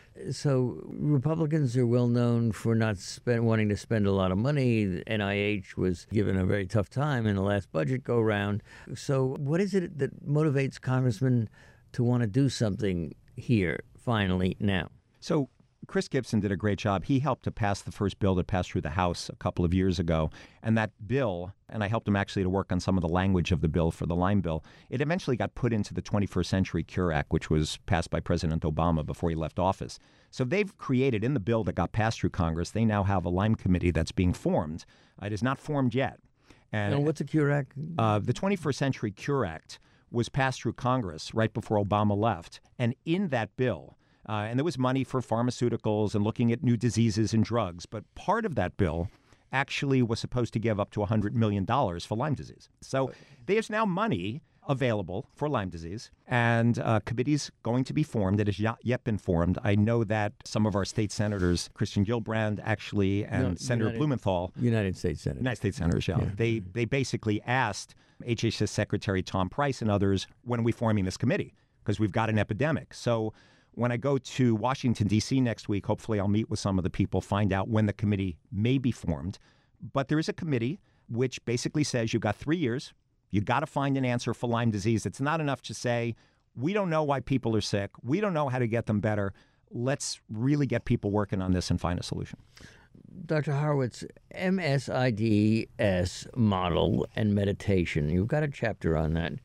So Republicans are well known for not spend, wanting to spend a lot of money. The N I H was given a very tough time in the last budget go round. So what is it that motivates congressmen to want to do something here finally now? So Chris Gibson did a great job. He helped to pass the first bill that passed through the House a couple of years ago. And that bill, and I helped him actually to work on some of the language of the bill for the Lyme bill, it eventually got put into the twenty-first Century Cure Act, which was passed by President Obama before he left office. So they've created, in the bill that got passed through Congress, they now have a Lyme committee that's being formed. It is not formed yet. And, and what's a Cure Act? Uh, the twenty-first Century Cure Act was passed through Congress right before Obama left. And in that bill, Uh, and there was money for pharmaceuticals and looking at new diseases and drugs. But part of that bill actually was supposed to give up to one hundred million dollars for Lyme disease. So there's now money available for Lyme disease, and a committee's going to be formed. It has not yet been formed. I know that some of our state senators, Christian Gillibrand actually, and No, Senator United- Blumenthal, United States Senate. United States senators, yeah, Yeah. They, they basically asked H H S Secretary Tom Price and others, when are we forming this committee? Because we've got an epidemic. So when I go to Washington, D C next week, hopefully I'll meet with some of the people, find out when the committee may be formed. But there is a committee which basically says you've got three years. You've got to find an answer for Lyme disease. It's not enough to say, we don't know why people are sick. We don't know how to get them better. Let's really get people working on this and find a solution. Doctor Horowitz, M S I D S model and meditation. You've got a chapter on that.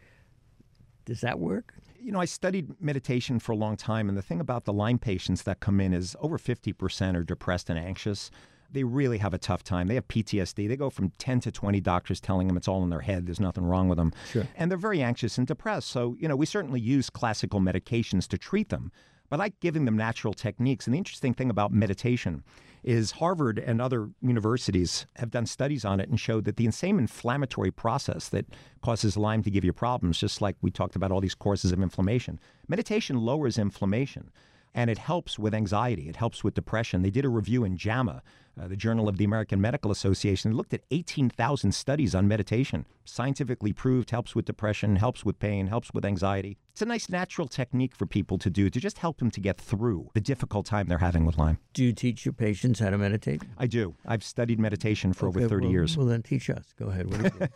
Does that work? You know, I studied meditation for a long time, and the thing about the Lyme patients that come in is over fifty percent are depressed and anxious. They really have a tough time. They have P T S D. They go from ten to twenty doctors telling them it's all in their head. There's nothing wrong with them. Sure. And they're very anxious and depressed. So, you know, we certainly use classical medications to treat them. But I like giving them natural techniques. And the interesting thing about meditation is Harvard and other universities have done studies on it and showed that the same inflammatory process that causes Lyme to give you problems, just like we talked about all these causes of inflammation, meditation lowers inflammation. And it helps with anxiety. It helps with depression. They did a review in JAMA, uh, the Journal of the American Medical Association. They looked at eighteen thousand studies on meditation. Scientifically proved, helps with depression, helps with pain, helps with anxiety. It's a nice natural technique for people to do to just help them to get through the difficult time they're having with Lyme. Do you teach your patients how to meditate? I do. I've studied meditation for Okay, over thirty well, years. Well, then teach us. Go ahead. What do you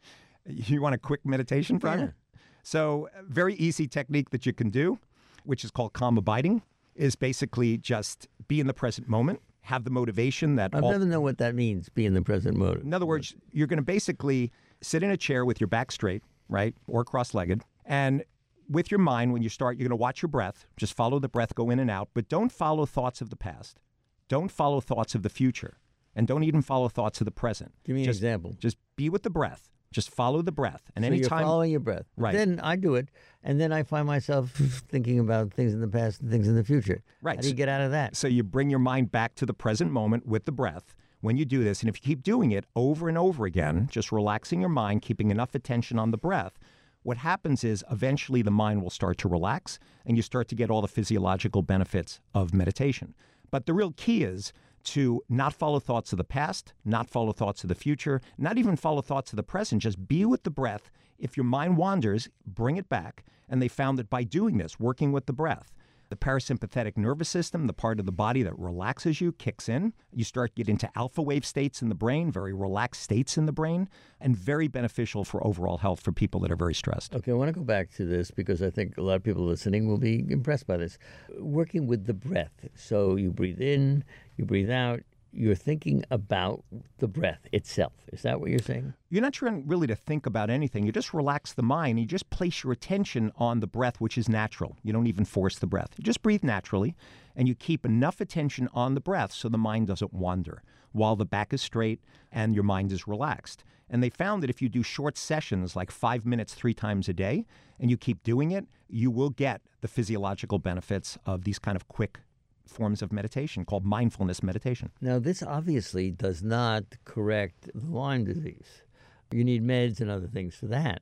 do? You want a quick meditation problem? Yeah. So a very easy technique that you can do, which is called calm abiding, is basically just be in the present moment, have the motivation that I've all... never known what that means, be in the present mode. In other words, you're going to basically sit in a chair with your back straight, right, or cross-legged, and with your mind, when you start, you're going to watch your breath. Just follow the breath, go in and out, but don't follow thoughts of the past. Don't follow thoughts of the future, and don't even follow thoughts of the present. Give me an just, example. Just be with the breath. Just follow the breath. And So anytime you're following your breath. Right. Then I do it, and then I find myself thinking about things in the past and things in the future. Right. How do you get out of that? So you bring your mind back to the present moment with the breath when you do this. And if you keep doing it over and over again, just relaxing your mind, keeping enough attention on the breath, what happens is eventually the mind will start to relax and you start to get all the physiological benefits of meditation. But the real key is to not follow thoughts of the past, not follow thoughts of the future, not even follow thoughts of the present. Just be with the breath. If your mind wanders, bring it back. And they found that by doing this, working with the breath, the parasympathetic nervous system, the part of the body that relaxes you, kicks in. You start to get into alpha wave states in the brain, very relaxed states in the brain, and very beneficial for overall health for people that are very stressed. Okay, I want to go back to this because I think a lot of people listening will be impressed by this. Working with the breath. So you breathe in, you breathe out. You're thinking about the breath itself. Is that what you're saying? You're not trying really to think about anything. You just relax the mind. You just place your attention on the breath, which is natural. You don't even force the breath. You just breathe naturally, and you keep enough attention on the breath so the mind doesn't wander while the back is straight and your mind is relaxed. And they found that if you do short sessions, like five minutes three times a day, and you keep doing it, you will get the physiological benefits of these kind of quick forms of meditation called mindfulness meditation. Now, this obviously does not correct the Lyme disease. You need meds and other things for that.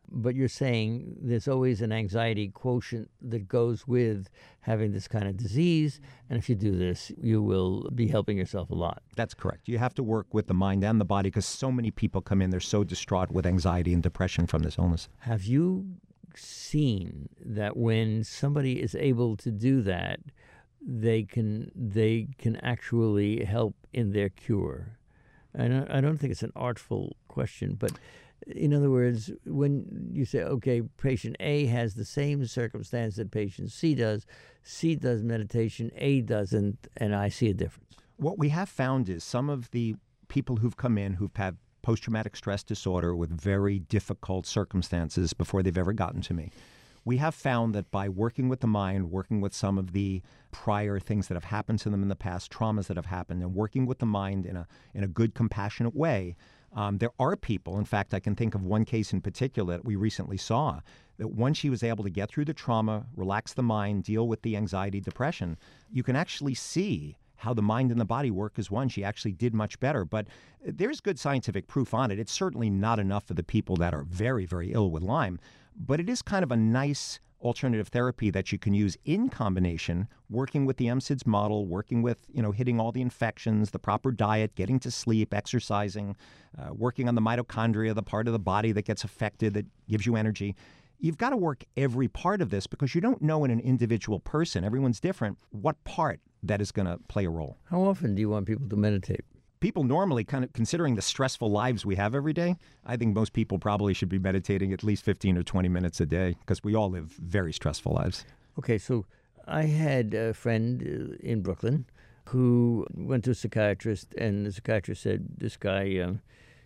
But you're saying there's always an anxiety quotient that goes with having this kind of disease, and if you do this, you will be helping yourself a lot. That's correct. You have to work with the mind and the body because so many people come in, they're so distraught with anxiety and depression from this illness. Have you seen that when somebody is able to do that, they can they can actually help in their cure? I don't, I don't think it's an artful question, but in other words, when you say, okay, patient A has the same circumstance that patient C does, C does meditation, A doesn't, and I see a difference. What we have found is some of the people who've come in who've had post-traumatic stress disorder with very difficult circumstances before they've ever gotten to me, we have found that by working with the mind, working with some of the prior things that have happened to them in the past, traumas that have happened, and working with the mind in a in a good, compassionate way, um, there are people, in fact, I can think of one case in particular that we recently saw, that once she was able to get through the trauma, relax the mind, deal with the anxiety, depression, you can actually see how the mind and the body work as one. She actually did much better. But there's good scientific proof on it. It's certainly not enough for the people that are very, very ill with Lyme, but it is kind of a nice alternative therapy that you can use in combination, working with the M S I D S model, working with, you know, hitting all the infections, the proper diet, getting to sleep, exercising, uh, working on the mitochondria, the part of the body that gets affected that gives you energy. You've got to work every part of this because you don't know in an individual person, everyone's different, what part that is going to play a role. How often do you want people to meditate? People normally, kind of considering the stressful lives we have every day, I think most people probably should be meditating at least fifteen or twenty minutes a day because we all live very stressful lives. Okay, so I had a friend in Brooklyn who went to a psychiatrist, and the psychiatrist said, this guy uh,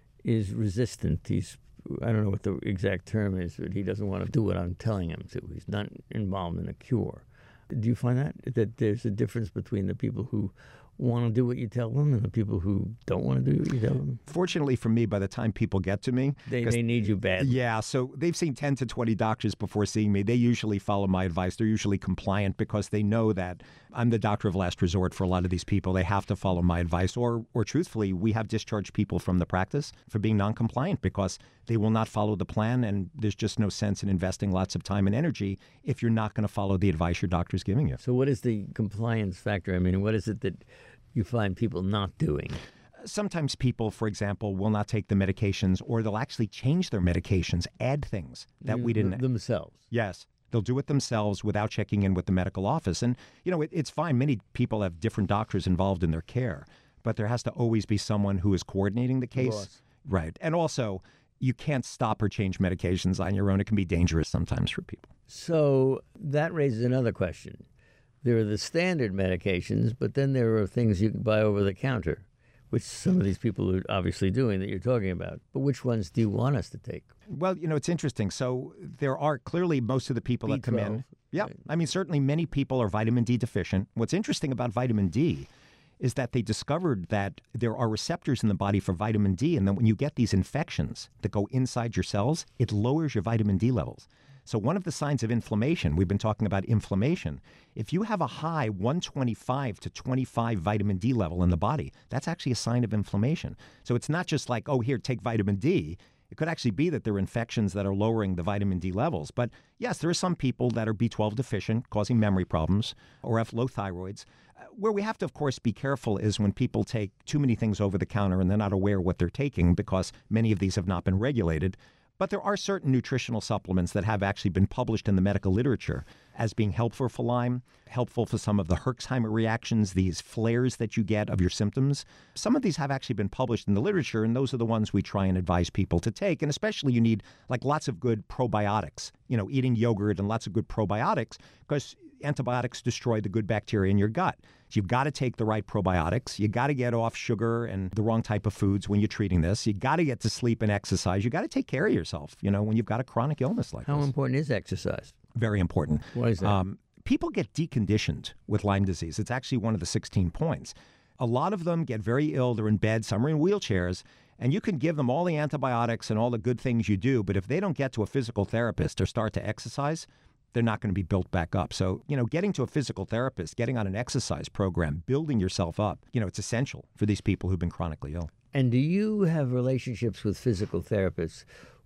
is resistant. He's, I don't know what the exact term is, but he doesn't want to do what I'm telling him to. He's not involved in a cure. Do you find that, that there's a difference between the people who want to do what you tell them and the people who don't want to do what you tell them? Fortunately for me, by the time people get to me... They, they need you bad. Yeah, so they've seen ten to twenty doctors before seeing me. They usually follow my advice. They're usually compliant because they know that I'm the doctor of last resort for a lot of these people. They have to follow my advice. Or, or truthfully, we have discharged people from the practice for being non-compliant because they will not follow the plan, and there's just no sense in investing lots of time and energy if you're not going to follow the advice your doctor's giving you. So what is the compliance factor? I mean, what is it that you find people not doing? Sometimes people, for example, will not take the medications, or they'll actually change their medications, add things that we didn't... Themselves. Yes. They'll do it themselves without checking in with the medical office. And, you know, it, it's fine. Many people have different doctors involved in their care, but there has to always be someone who is coordinating the case. Boss. Right. And also, you can't stop or change medications on your own. It can be dangerous sometimes for people. So that raises another question. There are the standard medications, but then there are things you can buy over the counter, which some of these people are obviously doing that you're talking about. But which ones do you want us to take? Well, you know, it's interesting. So there are clearly most of the people that come in. Yeah. Right. I mean, certainly many people are vitamin D deficient. What's interesting about vitamin D is that they discovered that there are receptors in the body for vitamin D. And then when you get these infections that go inside your cells, it lowers your vitamin D levels. So one of the signs of inflammation, we've been talking about inflammation, if you have a high one twenty-five to twenty-five vitamin D level in the body, that's actually a sign of inflammation. So it's not just like, oh, here, take vitamin D. It could actually be that there are infections that are lowering the vitamin D levels. But yes, there are some people that are B twelve deficient, causing memory problems, or have low thyroids. Uh, where we have to, of course, be careful is when people take too many things over the counter and they're not aware what they're taking because many of these have not been regulated. But there are certain nutritional supplements that have actually been published in the medical literature as being helpful for Lyme, helpful for some of the Herxheimer reactions, these flares that you get of your symptoms. Some of these have actually been published in the literature, and those are the ones we try and advise people to take. And especially you need like lots of good probiotics, you know, eating yogurt and lots of good probiotics, because antibiotics destroy the good bacteria in your gut. So you've got to take the right probiotics. You got to get off sugar and the wrong type of foods when you're treating this. You got to get to sleep and exercise. You got to take care of yourself, you know, when you've got a chronic illness like How this. How important is exercise? Very important. Why is that? Um, people get deconditioned with Lyme disease. It's actually one of the sixteen points. A lot of them get very ill. They're in bed. Some are in wheelchairs. And you can give them all the antibiotics and all the good things you do, but if they don't get to a physical therapist or start to exercise, they're not going to be built back up. So, you know, getting to a physical therapist, getting on an exercise program, building yourself up, you know, it's essential for these people who've been chronically ill. And do you have relationships with physical therapists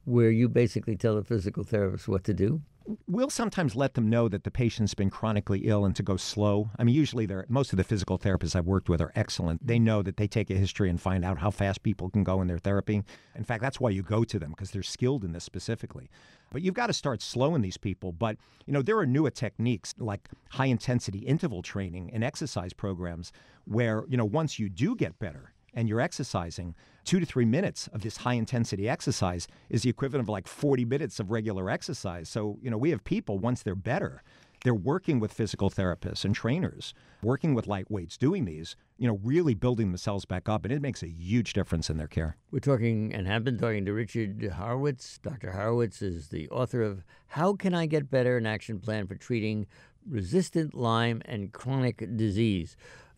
where you basically tell the physical therapist what to do? We'll sometimes let them know that the patient's been chronically ill and to go slow. I mean, usually they're, most of the physical therapists I've worked with are excellent. They know that they take a history and find out how fast people can go in their therapy. In fact, that's why you go to them, because they're skilled in this specifically. But you've got to start slowing these people. But, you know, there are newer techniques like high-intensity interval training and exercise programs where, you know, once you do get better and you're exercising, two to three minutes of this high-intensity exercise is the equivalent of like forty minutes of regular exercise. So, you know, we have people, once they're better, they're working with physical therapists and trainers, working with lightweights, doing these, you know, really building themselves back up, and it makes a huge difference in their care. We're talking and have been talking to Richard Horowitz. Doctor Horowitz is the author of How Can I Get Better? An Action Plan for Treating Resistant Lyme and Chronic Disease.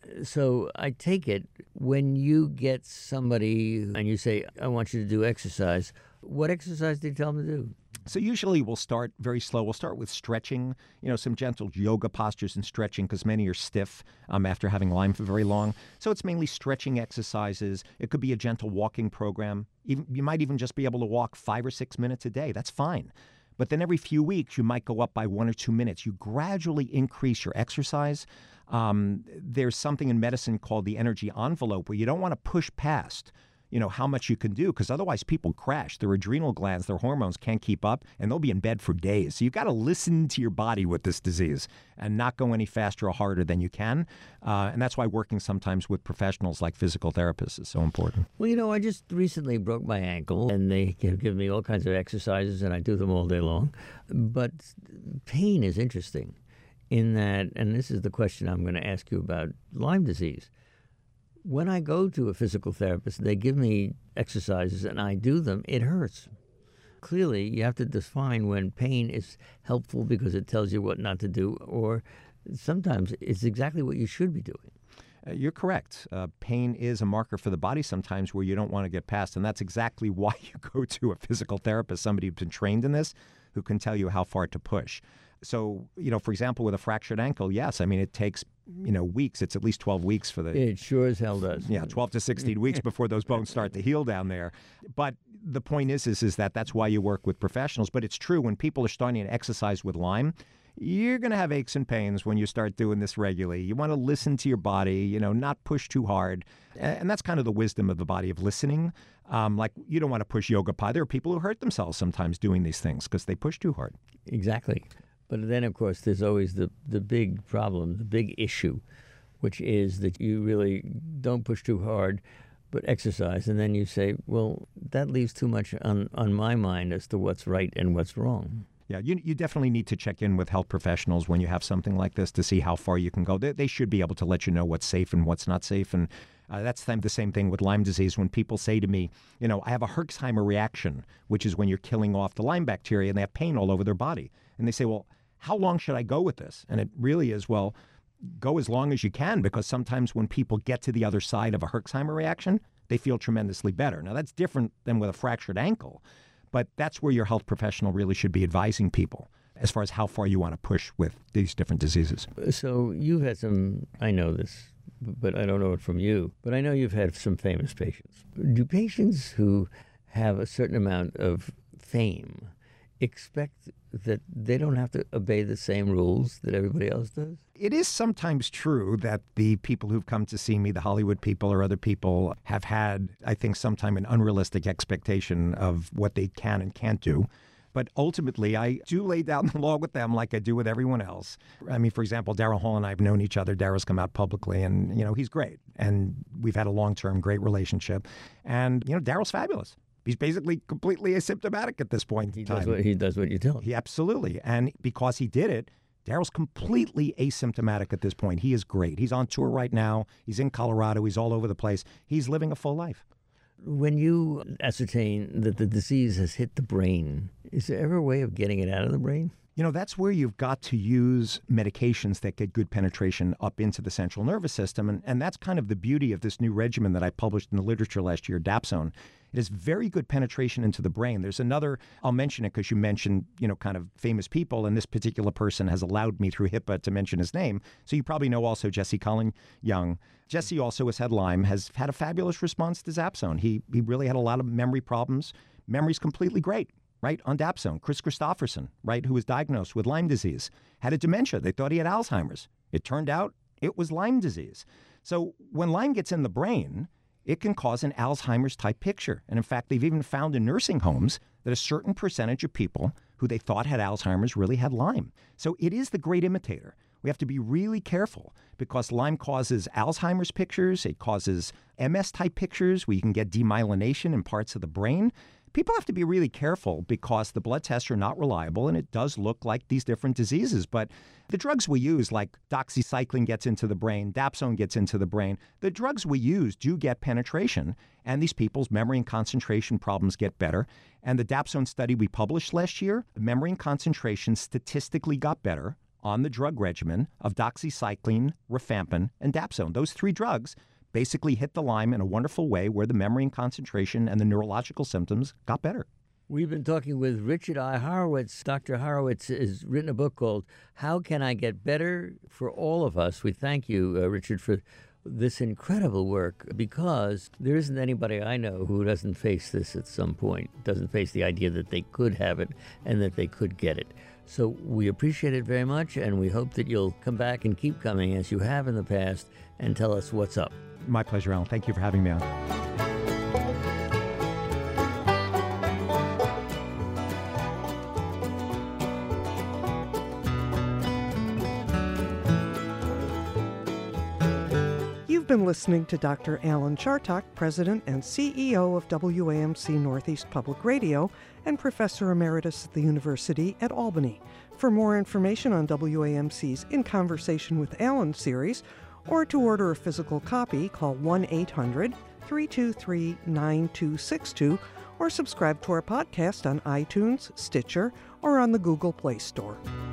So I take it when you get somebody and you say, I want you to do exercise, what exercise do you tell them to do? So usually we'll start very slow. We'll start with stretching, you know, some gentle yoga postures and stretching because many are stiff um, after having Lyme for very long. So it's mainly stretching exercises. It could be a gentle walking program. Even, you might even just be able to walk five or six minutes a day. That's fine. But then every few weeks, you might go up by one or two minutes. You gradually increase your exercise. Um, there's something in medicine called the energy envelope where you don't want to push past, you know, how much you can do, because otherwise people crash. Their adrenal glands, their hormones can't keep up, and they'll be in bed for days. So you've got to listen to your body with this disease and not go any faster or harder than you can. Uh, and that's why working sometimes with professionals like physical therapists is so important. Well, you know, I just recently broke my ankle, and they have given me all kinds of exercises, and I do them all day long. But pain is interesting in that, and this is the question I'm going to ask you about Lyme disease. When I go to a physical therapist, they give me exercises and I do them, it hurts. Clearly, you have to define when pain is helpful because it tells you what not to do, or sometimes it's exactly what you should be doing. Uh, You're correct. Uh, pain is a marker for the body sometimes where you don't want to get past, and that's exactly why you go to a physical therapist, somebody who's been trained in this, who can tell you how far to push. So, you know, for example, with a fractured ankle, yes, I mean, it takes, you know, weeks. It's at least twelve weeks for the... It sure as hell does. Yeah, twelve to sixteen weeks before those bones start to heal down there. But the point is, is, is that that's why you work with professionals. But it's true, when people are starting to exercise with Lyme, you're going to have aches and pains when you start doing this regularly. You want to listen to your body, you know, not push too hard. And that's kind of the wisdom of the body, of listening. Um, like, you don't want to push yoga pie. There are people who hurt themselves sometimes doing these things because they push too hard. Exactly. But then, of course, there's always the, the big problem, the big issue, which is that you really don't push too hard, but exercise. And then you say, well, that leaves too much on, on my mind as to what's right and what's wrong. Yeah, you you definitely need to check in with health professionals when you have something like this to see how far you can go. They, they should be able to let you know what's safe and what's not safe. And uh, that's the same thing with Lyme disease. When people say to me, you know, I have a Herxheimer reaction, which is when you're killing off the Lyme bacteria, and they have pain all over their body. And they say, well, how long should I go with this? And it really is, well, go as long as you can, because sometimes when people get to the other side of a Herxheimer reaction, they feel tremendously better. Now, that's different than with a fractured ankle, but that's where your health professional really should be advising people as far as how far you want to push with these different diseases. So you've had some, I know this, but I don't know it from you, but I know you've had some famous patients. Do patients who have a certain amount of fame expect that they don't have to obey the same rules that everybody else does? It is sometimes true that the people who've come to see me, the Hollywood people or other people, have had, I think, sometime an unrealistic expectation of what they can and can't do. But ultimately, I do lay down the law with them like I do with everyone else. I mean, for example, Daryl Hall and I have known each other. Daryl's come out publicly, and, you know, he's great. And we've had a long-term great relationship. And, you know, Daryl's fabulous. He's basically completely asymptomatic at this point in He time. does what, he does what you tell him. He absolutely. And because he did it, Daryl's completely asymptomatic at this point. He is great. He's on tour right now. He's in Colorado. He's all over the place. He's living a full life. When you ascertain that the disease has hit the brain, is there ever a way of getting it out of the brain? You know, that's where you've got to use medications that get good penetration up into the central nervous system. And, and that's kind of the beauty of this new regimen that I published in the literature last year, Dapsone. It has very good penetration into the brain. There's another, I'll mention it because you mentioned, you know, kind of famous people, and this particular person has allowed me through HIPAA to mention his name. So you probably know also Jesse Colin Young. Jesse also has had Lyme, has had a fabulous response to Dapsone. He, he really had a lot of memory problems, memory's completely great, right, on dapsone. Chris Christopherson, right, who was diagnosed with Lyme disease, had a dementia. They thought he had Alzheimer's. It turned out it was Lyme disease. So when Lyme gets in the brain, it can cause an Alzheimer's-type picture. And in fact, they've even found in nursing homes that a certain percentage of people who they thought had Alzheimer's really had Lyme. So it is the great imitator. We have to be really careful because Lyme causes Alzheimer's pictures. It causes M S-type pictures where you can get demyelination in parts of the brain. People have to be really careful because the blood tests are not reliable, and it does look like these different diseases. But the drugs we use, like doxycycline gets into the brain, dapsone gets into the brain, the drugs we use do get penetration, and these people's memory and concentration problems get better. And the dapsone study we published last year, memory and concentration statistically got better on the drug regimen of doxycycline, rifampin, and dapsone. Those three drugs basically hit the Lyme in a wonderful way where the memory and concentration and the neurological symptoms got better. We've been talking with Richard I. Horowitz. Doctor Horowitz has written a book called How Can I Get Better for All of Us. We thank you, uh, Richard, for this incredible work because there isn't anybody I know who doesn't face this at some point, doesn't face the idea that they could have it and that they could get it. So we appreciate it very much, and we hope that you'll come back and keep coming as you have in the past and tell us what's up. My pleasure, Alan. Thank you for having me on. You've been listening to Doctor Alan Chartock, President and C E O of W A M C Northeast Public Radio and Professor Emeritus at the University at Albany. For more information on W A M C's In Conversation with Alan series, or to order a physical copy, call one eight hundred, three two three, nine two six two or subscribe to our podcast on iTunes, Stitcher, or on the Google Play Store.